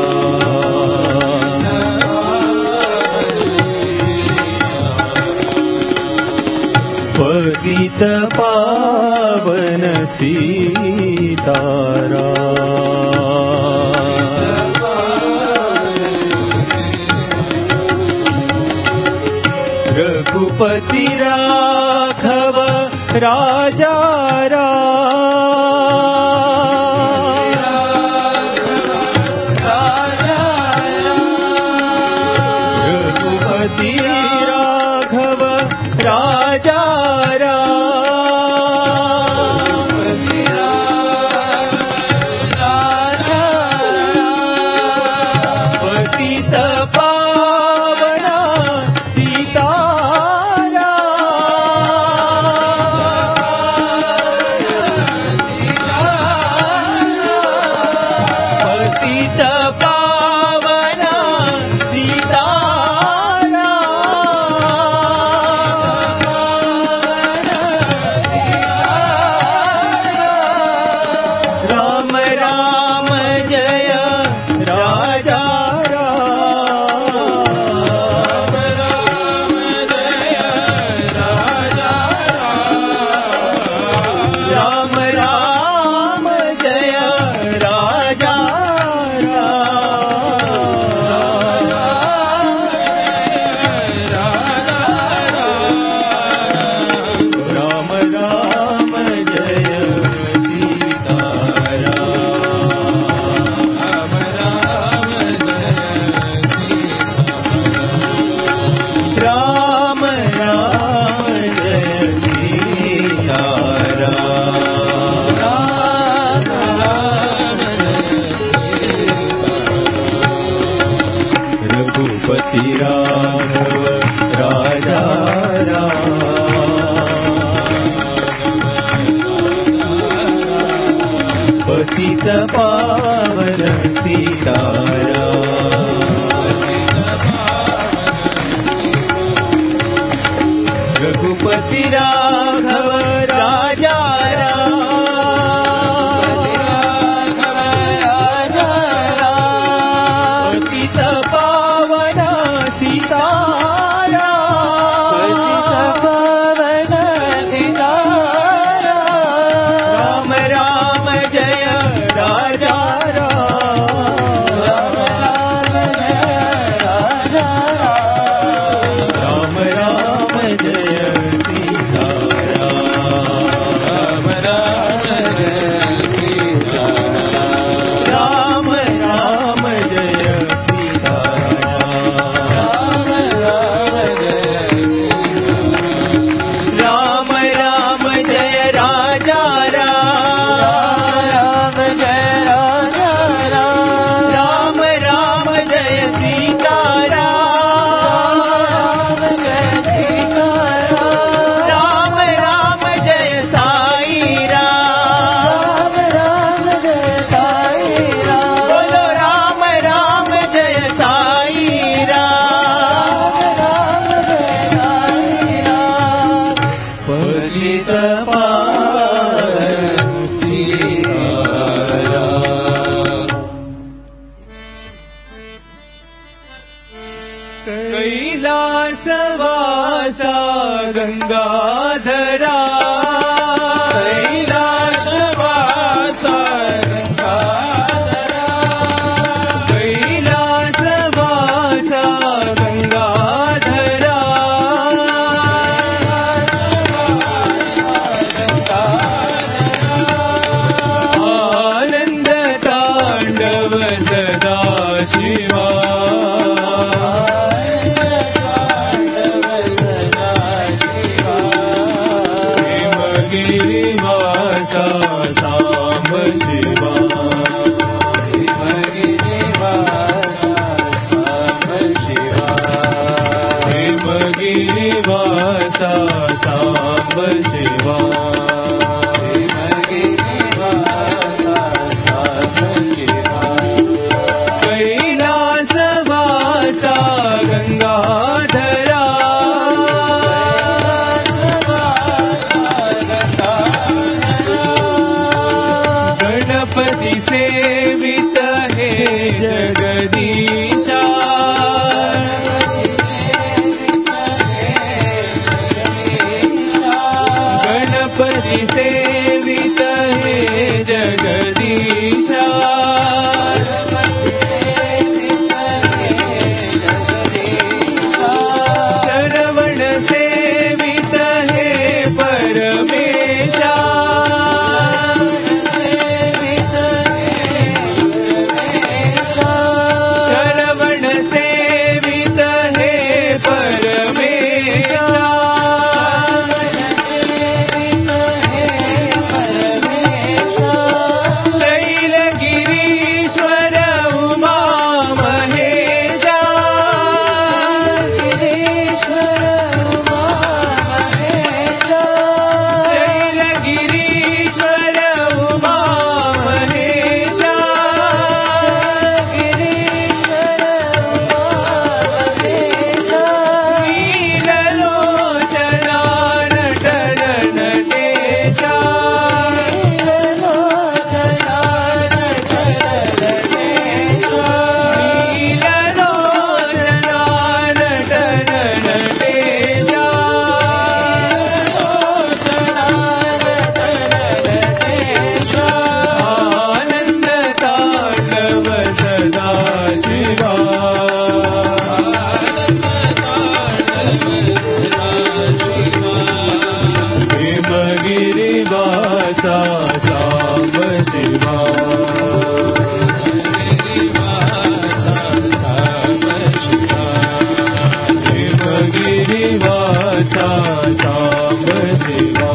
पतित पावन सीताराम रघुपति राघव राजा रघुपति राघव राजा पतित पावन पतित पावन सीताराम रघुपति राघव राजा पतित पावन सीताराम राम राम जय राजा राम राम राम जय सीताराम राम राम राम जय सीताराम राम राम जय राजा राम राम राम जय सीताराम राम राम जय साई राम बोलो राम राम जय साई राम पतित पावन सीताराम कैलासवासा गंगाधरा कैलासवासा गंगाधरा कैलासवासा गंगाधरा आनंद तांडव सदा शिवा साम्ब शिवा कैलासवासा गंगाधरा गणपति सेवित हे जगदीशा गणपति सेवित हे जगदीशा शरवण सेवित हे परमेशा शरवण सेवित हे परमेशा शैलगिरीश्वर उमा महेशा शैलगिरीश्वर उमा महेशा नीललोचना नटन नटेशा नीललोचना नटन नटेशा आनंद तांडव सदा शिवा हिमगिरिवासा साम्ब शिवा हिमगिरिवासा साम्ब शिवा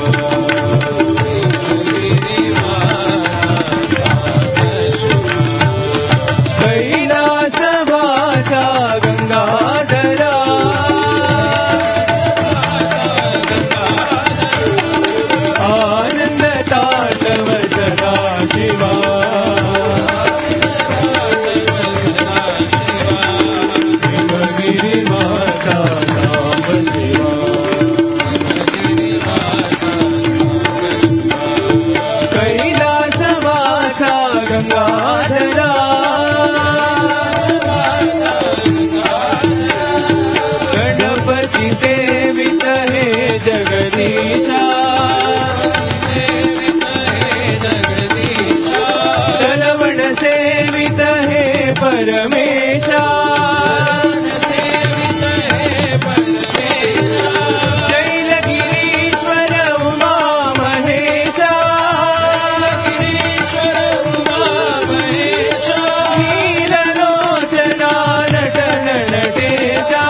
कैलासवासा गंगाधरा आनंद तांडव सदा शिवा हिमगिरिवासा साम्ब शिवा कैलासवासा गंगाधरा गणपति सेवित हे जगदीशा शरवण सेवित हे परमेशा शैलगिरीश्वर उमा महेशा नीललोचना नटन नटेशा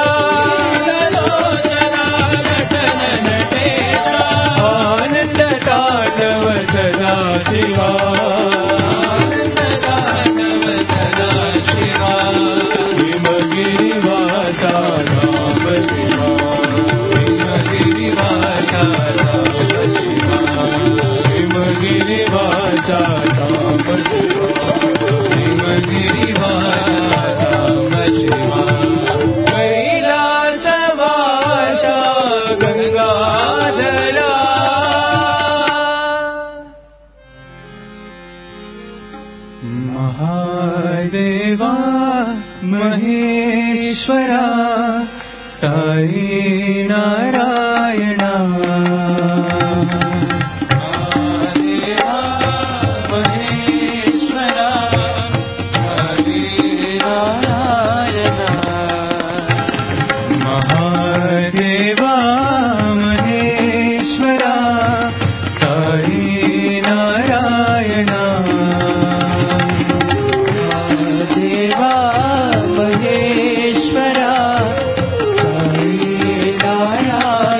आनंद तांडव सदा शिवा हिमगिरिवासा साम्ब शिवा हिमगिरिवासा साम्ब शिवा हिमगिरिवासा साम्ब शिवा हिमगिरिवासा साम्ब शिवा कैलासवासा गंगाधरा महादेवा महेश्वरा साई नारायणा महादेवा महेश्वरा साई नारायणा महादेवा महेश्वरा साई नारायणा देवा महेश्वरा साई नारायणा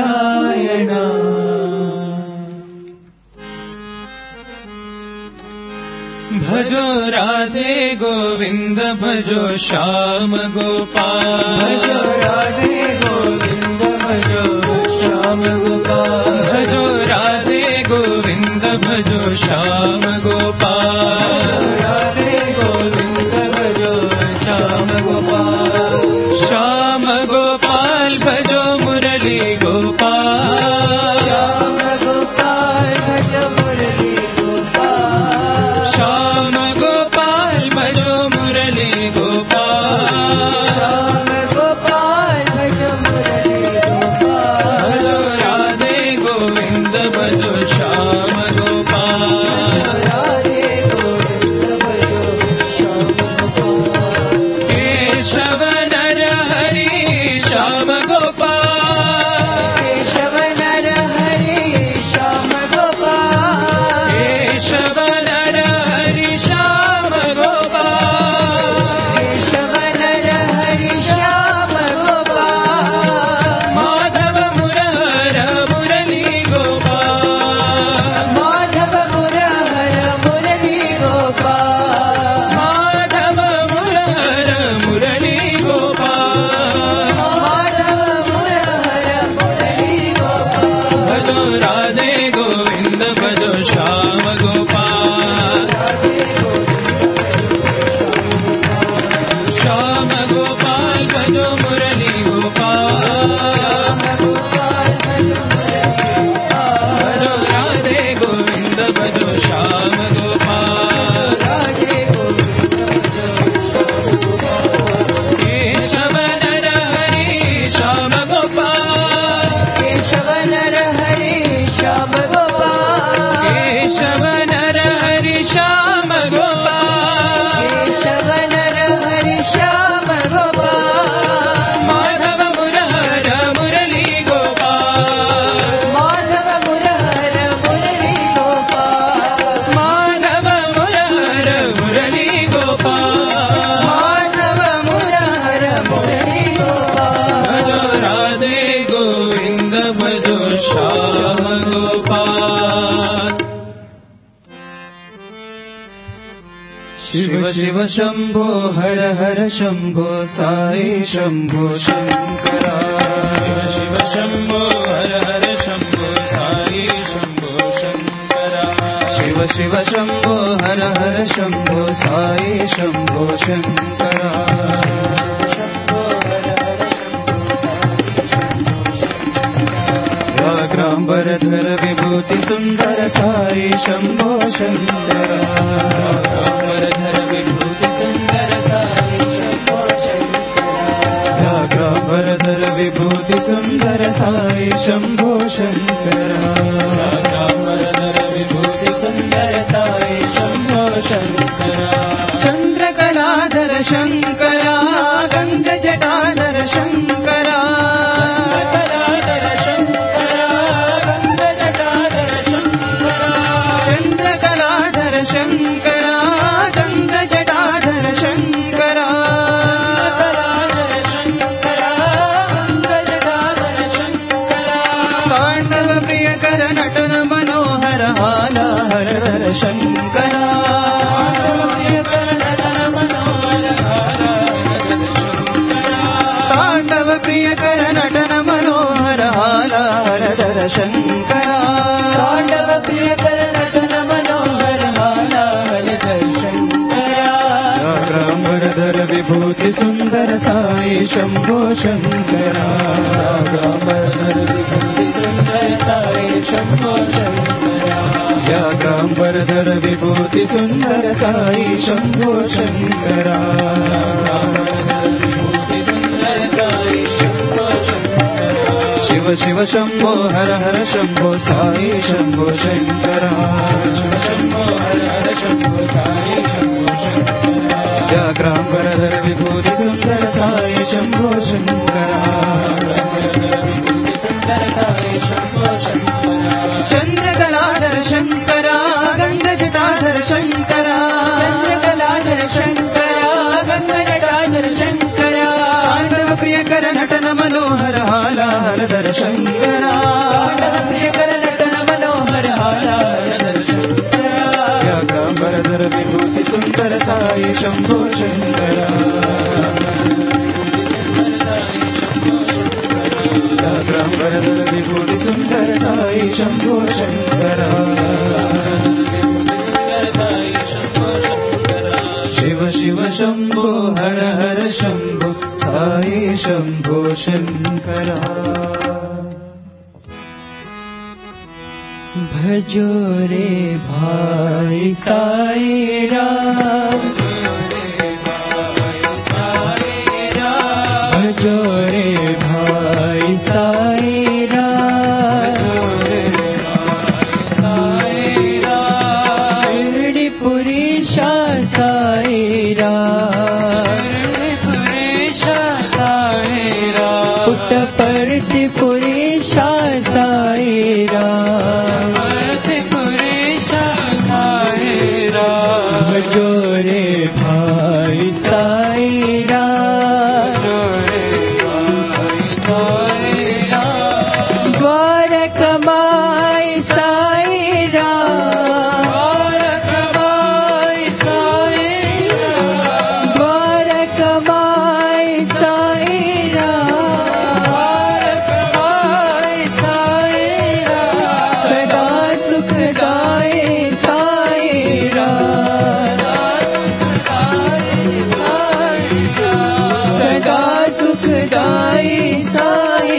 नारायण भजो राधे गोविंद भजो श्याम गोपाल भजो राधे गोविंद भजो श्याम गोपाल भजो राधे गोविंद भजो श्याम गोपाल राधे गोविंद भजो श्याम गोपाल श्याम गोपाल भजो मुरली गोपाल श्याम गोपाल भजो मुरली गोपाल श्याम गोपाल भजो मुरली गोपाल श्याम गोपाल भजो मुरली गोपाल भजो राधे गोविंद भजो श्याम गोपाल राधे गोविंद भजो श्याम गोपाल केशव नर हरि श्याम गोपाल केशव नर हरि श्याम गोपाल केशव नर हरि श्याम गोपाल केशव नर हरि श्याम गोपाल माधव मुरहर मुरली गोपाल माधव मुरहर मुरली गोपाल माधव मुरहर मुरली गोपाल माधव मुरहर मुरली गोपाल भजो राधे गोविंद भजो श्याम गोपाल श्याम गोपाल भजो मुरली गोपाल भजो राधे गोविंद भजो श्याम गोपाल केशव नर हरि श्याम गोपाल केशव नर हरि श्याम गोपाल केशव नर हरि श्याम गोपाल केशव नर हरि श्याम गोपाल माधव मुरहर मुरली गोपाल माधव मुरहर मुरली गोपाल माधव मुरहर मुरली गोपाल माधव मुरहर मुरली गोपाल भजो राधे गोविंद भजो श्याम गोपाल शिव शिव शंभो हर हर शंभो साई शंभो शंकरा शिव शिव शंभो हर हर शंभो साई शंभो शंकरा शिव शिव शंभो हर हर शंभो साई शंभो शंकरा व्याघ्रांबरधर विभूति सुंदर साई शंभो शंकरा व्याघ्रांबरधर विभूति सुंदर साई शंभो शंकरा व्याघ्रांबरधर विभूति सुंदर साई शंभो शंकरा व्याघ्रांबरधर विभूति सुंदर साई शंभो शंकरा चंद्रकलाधर शंकरा गंग जटाधर शंकरा चंद्रकलाधर शंकरा गंग जटाधर शंकरा चंद्रकलाधर शंकरा गंग जटाधर शंकरा कलाधर शंकरा गंग जटाधर शंकरा तांडव प्रियकर नटन मनोहर हाला हरधर शंकरा तांडव प्रियकर नटन मनोहर हाला हरधर शंकरा तांडव प्रियकर नटन मनोहर हाला हरधर शंकरा तांडव प्रियकर नटन मनोहर हाला हरधर शंकरा व्याघ्रांबरधर विभूति सुंदर साई शंभो शंकरा व्याघ्रांबरधर विभूति सुंदर साई शंभो शंकरा व्याघ्रांबरधर विभूति सुंदर साई शंभो शंकरा व्याघ्रांबरधर विभूति सुंदर साई शंभो शंकरा शिव शिव शंभो हर हर शंभो साई शंभो शंकरा शिव शंभो हर हर शंभो साई शंभो शंकरा व्याघ्रांबरधर विभूति सुंदर साई शंभो शंकरा विभूति सुंदर साई शंभो शंकरा चंद्रकलाधर शंकरा गंग जटाधर शंकरा चंद्रकलाधर शंकरा गंग जटाधर शंकरा तांडव प्रियकर नटन मनोहर हाला हरधर शंकरा शङ्करा भजो रे भाई साई राम भजो रे भाई साई राम शिरडी पुरी शाह साई राम पुट्टपर्ति पुरी शाह साई राम भजो रे भाई साई राम द्वारकमाई साई राम द्वारकमाई साई सदा सुखदाई साई राम सदा सुखदाई साई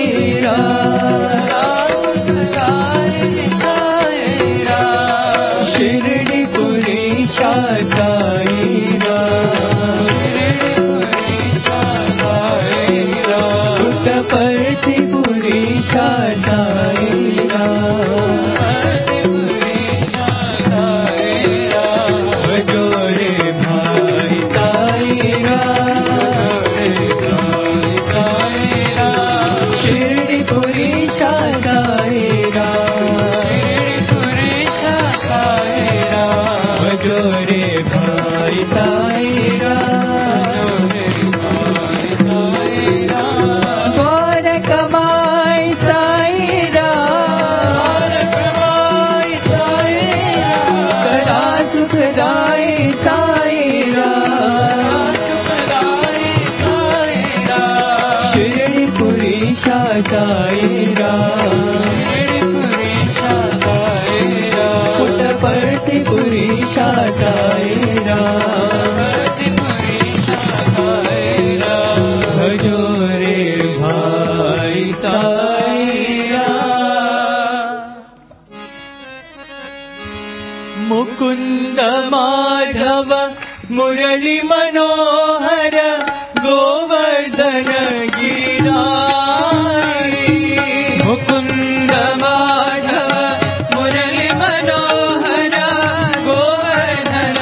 राम शिरडी पुरी शाह साई राम पुट्टपर्ति पुरी शाह साई राम भजो रे भाई साई राम शिरडी पुरी शाह साई राम भजो रे भाई साई राम द्वारकमाई साई राम सदा सुखदाई साई राम शिरडी पुरी शाह साई राम पुट्टपर्ति पुरी शाह साई राम भजो रे भाई साई राम मुकुंद माधव मुरली मनोहर गोवर्धन गिरिधारी मुकुंद माधव मुरली मनोहर गोवर्धन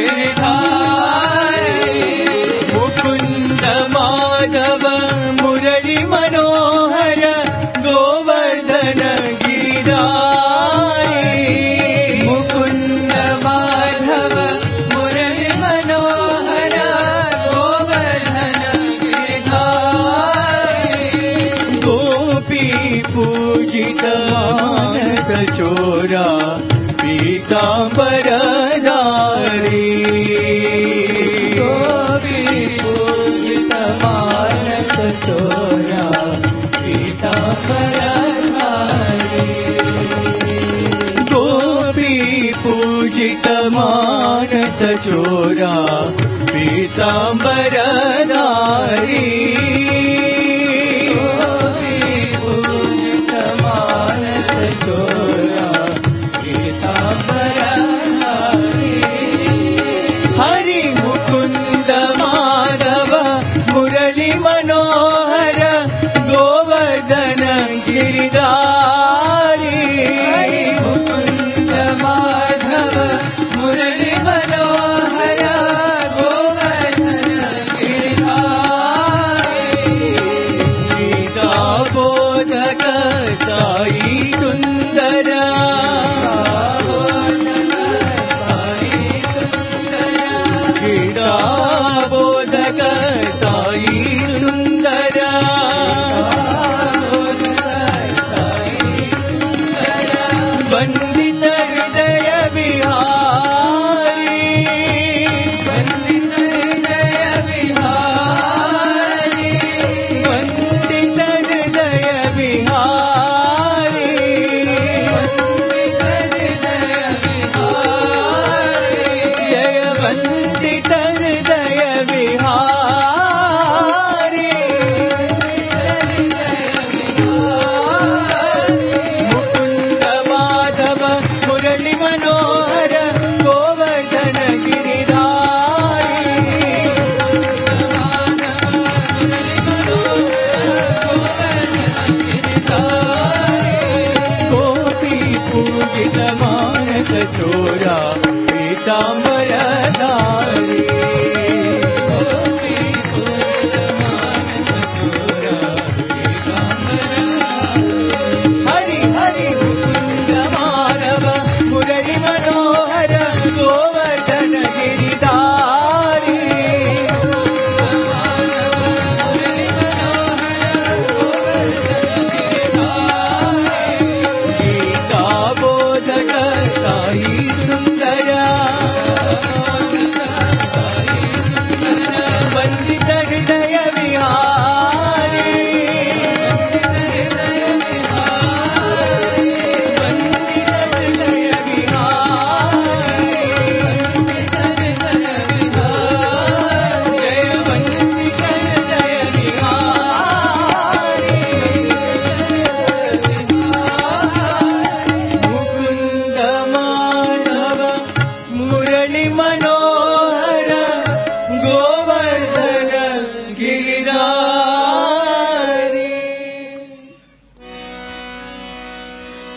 गिरिधारी मुकुंद माधव मुरली मनोहर गोवर्धन गिरिधारी मुकुंद माधव मुरली मनोहर गोवर्धन गिरिधारी गोपी पूजित मानस चोरा पीतांबर धारी गोपी पूजित मानस चोरा पीतांबर धारी गोपी पूजित मानस चोरा पीतांबर धारी पूजित मानस चोरा पीतांबर हरि मुकुंद माधव मुरली मनोहर गोवर्धन गिरिधारी मुकुंद माधव मुरली मनोहर गोवर्धन गिरिधारी गीता बोधक साई सुंदर गीता बोधक साई सुंदर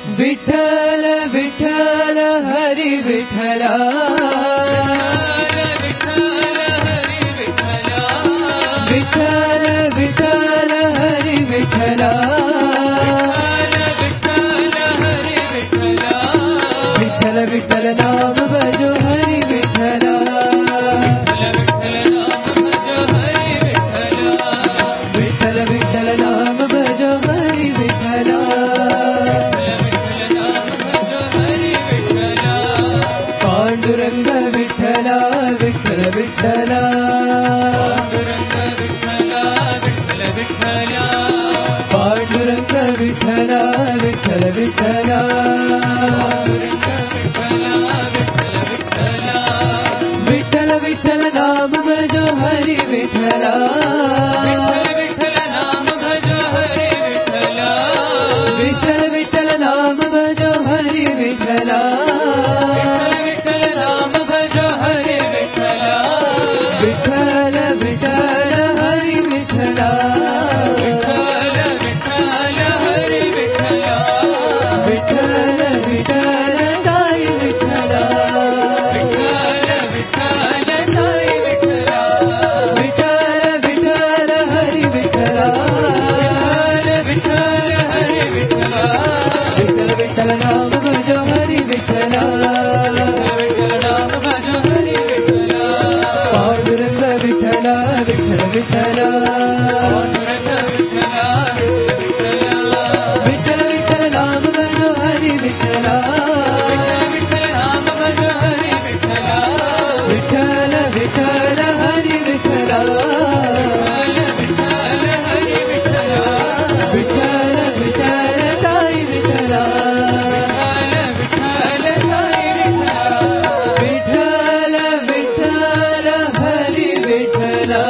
विठ्ठल विठ्ठल हरि विठ्ठला विठ्ठल विठ्ठल हरि विठ्ठला विठ्ठल विठ्ठल नाम भजो हरि विठ्ठला विठ्ठल विठ्ठल नाम भजो हरि विठ्ठला पांडुरंग विठ्ठला विठ्ठल विठ्ठला पांडुरंग विठ्ठला विठ्ठल विठ्ठला विठ्ठल विठ्ठल नाम भजो हरि विठ्ठला विठ्ठल विठ्ठल नाम भजो हरि विठ्ठला विठ्ठल विठ्ठल हरि विठ्ठला विठ्ठल विठ्ठल साई विठ्ठला विठ्ठल विठ्ठल हरि विठ्ठला विठ्ठल विठ्ठल नाम भजो हरि विठ्ठला पांडुरंग विठ्ठला विठ्ठल विठ्ठला विठ्ठल विठ्ठल नाम भजो हरि विठ्ठला विठ्ठल विठ्ठल हरि विठ्ठला विठ्ठल विठ्ठल साई विठ्ठला विठ्ठल विठ्ठल हरि विठ्ठला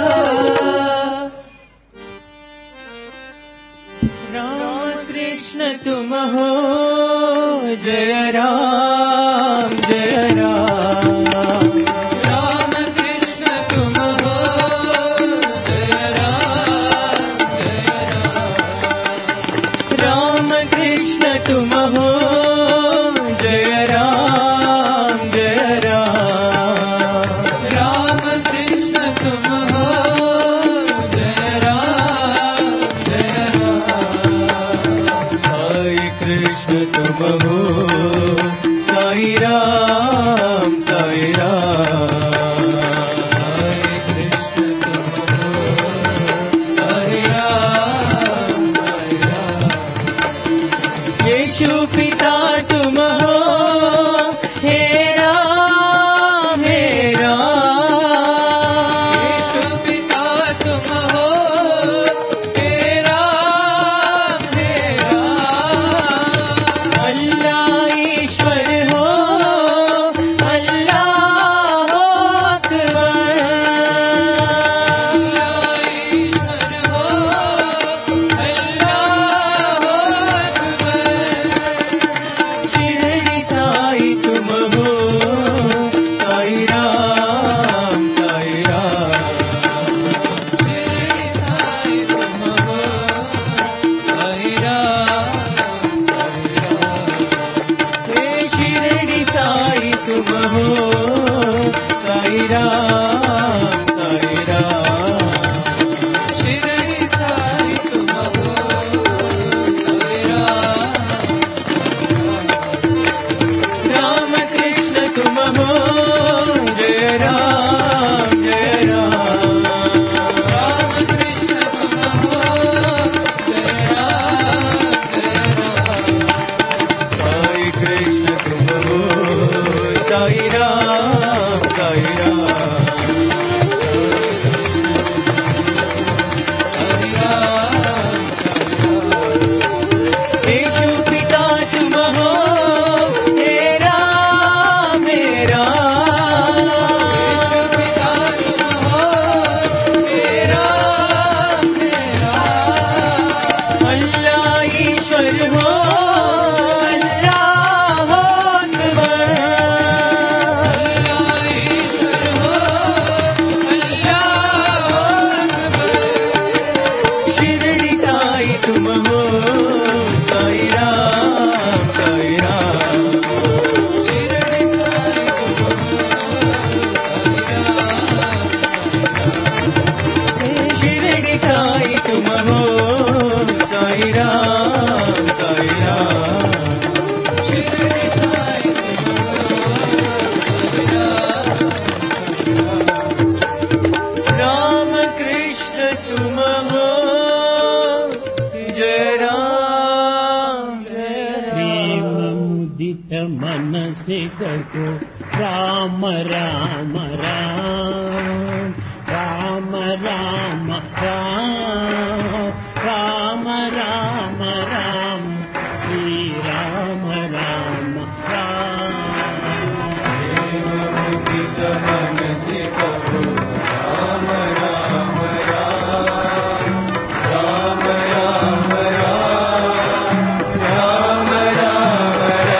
राम कृष्ण तुम हो जय राम जय राम राम कृष्ण तुम हो जय राम जय राम राम कृष्ण तुम हो जय राम जय राम राम कृष्ण तुम हो जय राम जय राम साई कृष्ण तुम हो साई राम साई राम हरे कृष्ण तुम हो साई राम साई राम यीशु पिता तुम हो हे राम हे राम यीशु पिता तुम हो हे राम हे राम अल्लाह ईश्वर हो अल्लाह हो अकबर अल्लाह ईश्वर हो अल्लाह हो अकबर మనసికకు రామ రామ రామ రామ రామ రామ రామ రామ శ్రీరామ రామ మనసికకు రామ రామ రామ రామ రామ రామ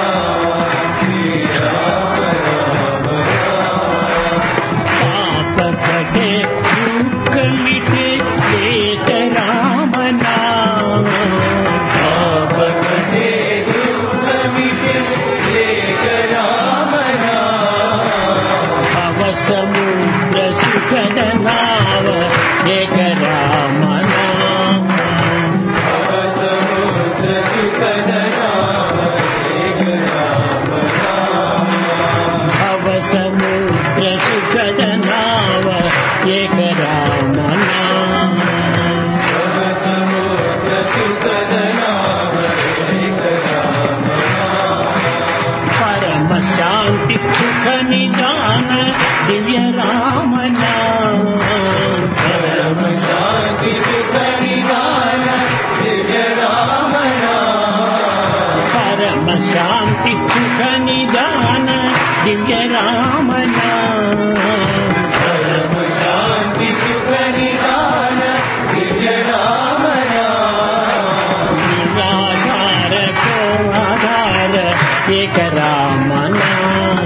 समुद्र सुखद नाव एक राम नाम समुद्र सुखद नाव एक राम नाम भव समुद्र सुखद नाव एक राम नाम भव समुद्र सुखद नाव एक राम नाम परम शांति सुख निदान दिव्य राम नाम परम शांति सुख निदान दिव्य राम नाम परम शांति सुख निदान दिव्य राम नाम परम शांति सुख निदान दिव्य राम नाम निराधार को आधार एक राम नाम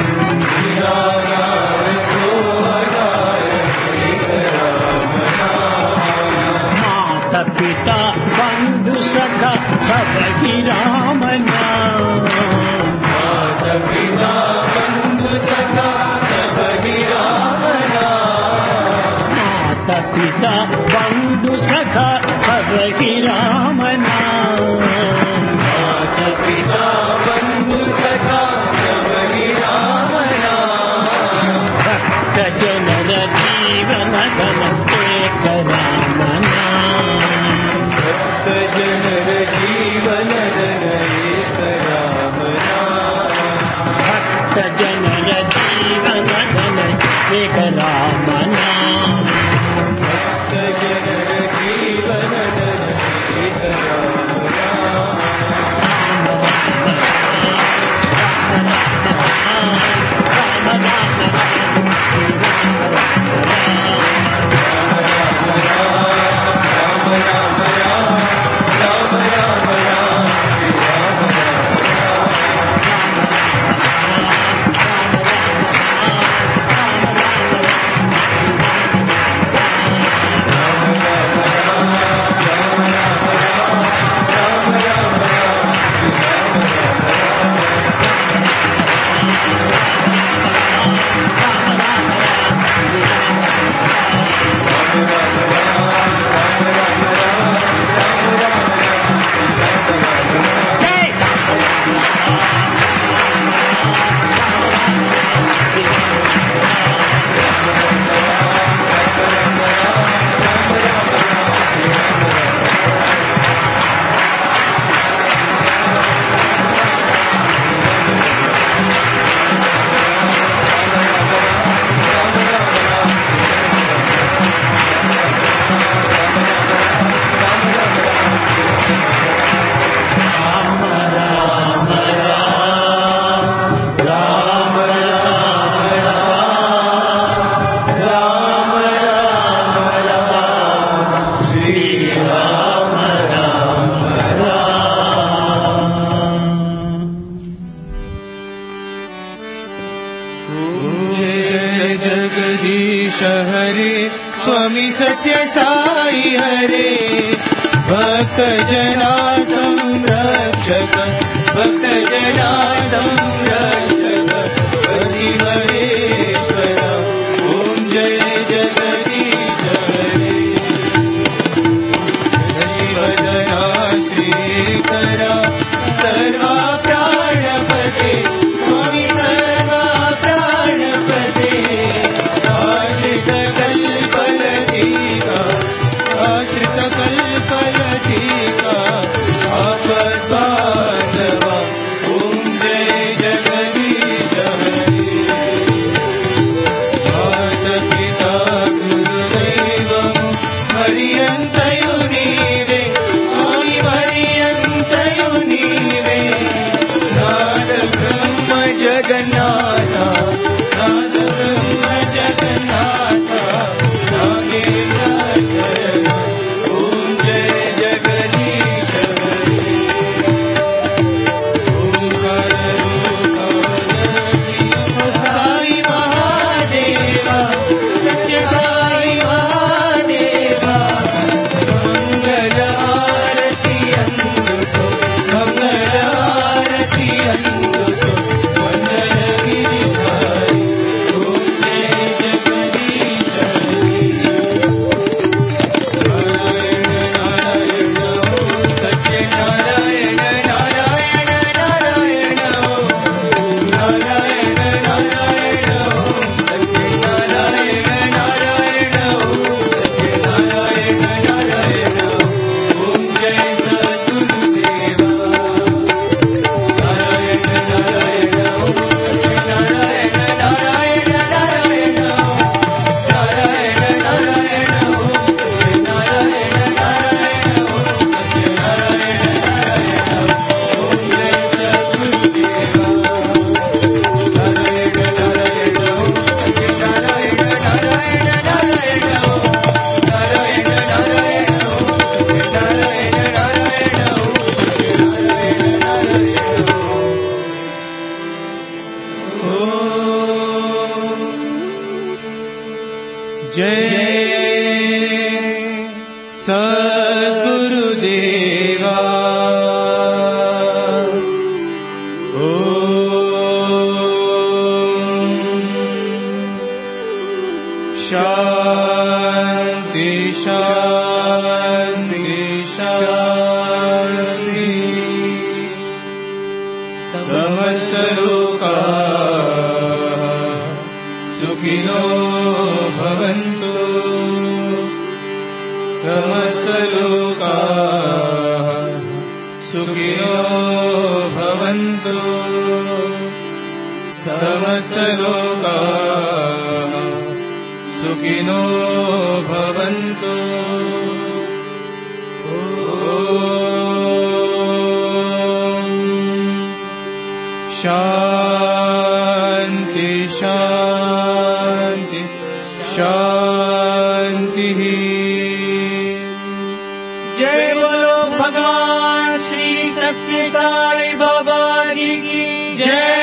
पिता बंधु सखा सब ही राम नाम माता पिता बंधु सखा सब ही राम नाम माता पिता बंधु सखा सब ही राम नाम माता पिता बंधु सखा सब ही राम नाम भक्त जनर जीवन धन एक राम नाम जनर जीवन धन एक राम नाम भक्त जनर जीवन धन एक राम नाम भक्त जनर जीवन धन एक राम नाम स्वामी सत्य साई हरे भक्त जना संरक्षक भक्त जना संरक्षक हरिहरेश्वर ओम जय जगदीश हरे शिवजना श्रीकरा सर्वा प्राणपते स्वामी सर्वा प्राणपते आश्रित कल्पलतिका आश्रित कल्पलतिका आपद्बांधवा ओम जय जय समस्तलोकाः सुखिनो भवन्तु। शान्ति शान्ति शान्तिः। जय बोलो भगवान श्री सत्य साई बाबा जी की जय।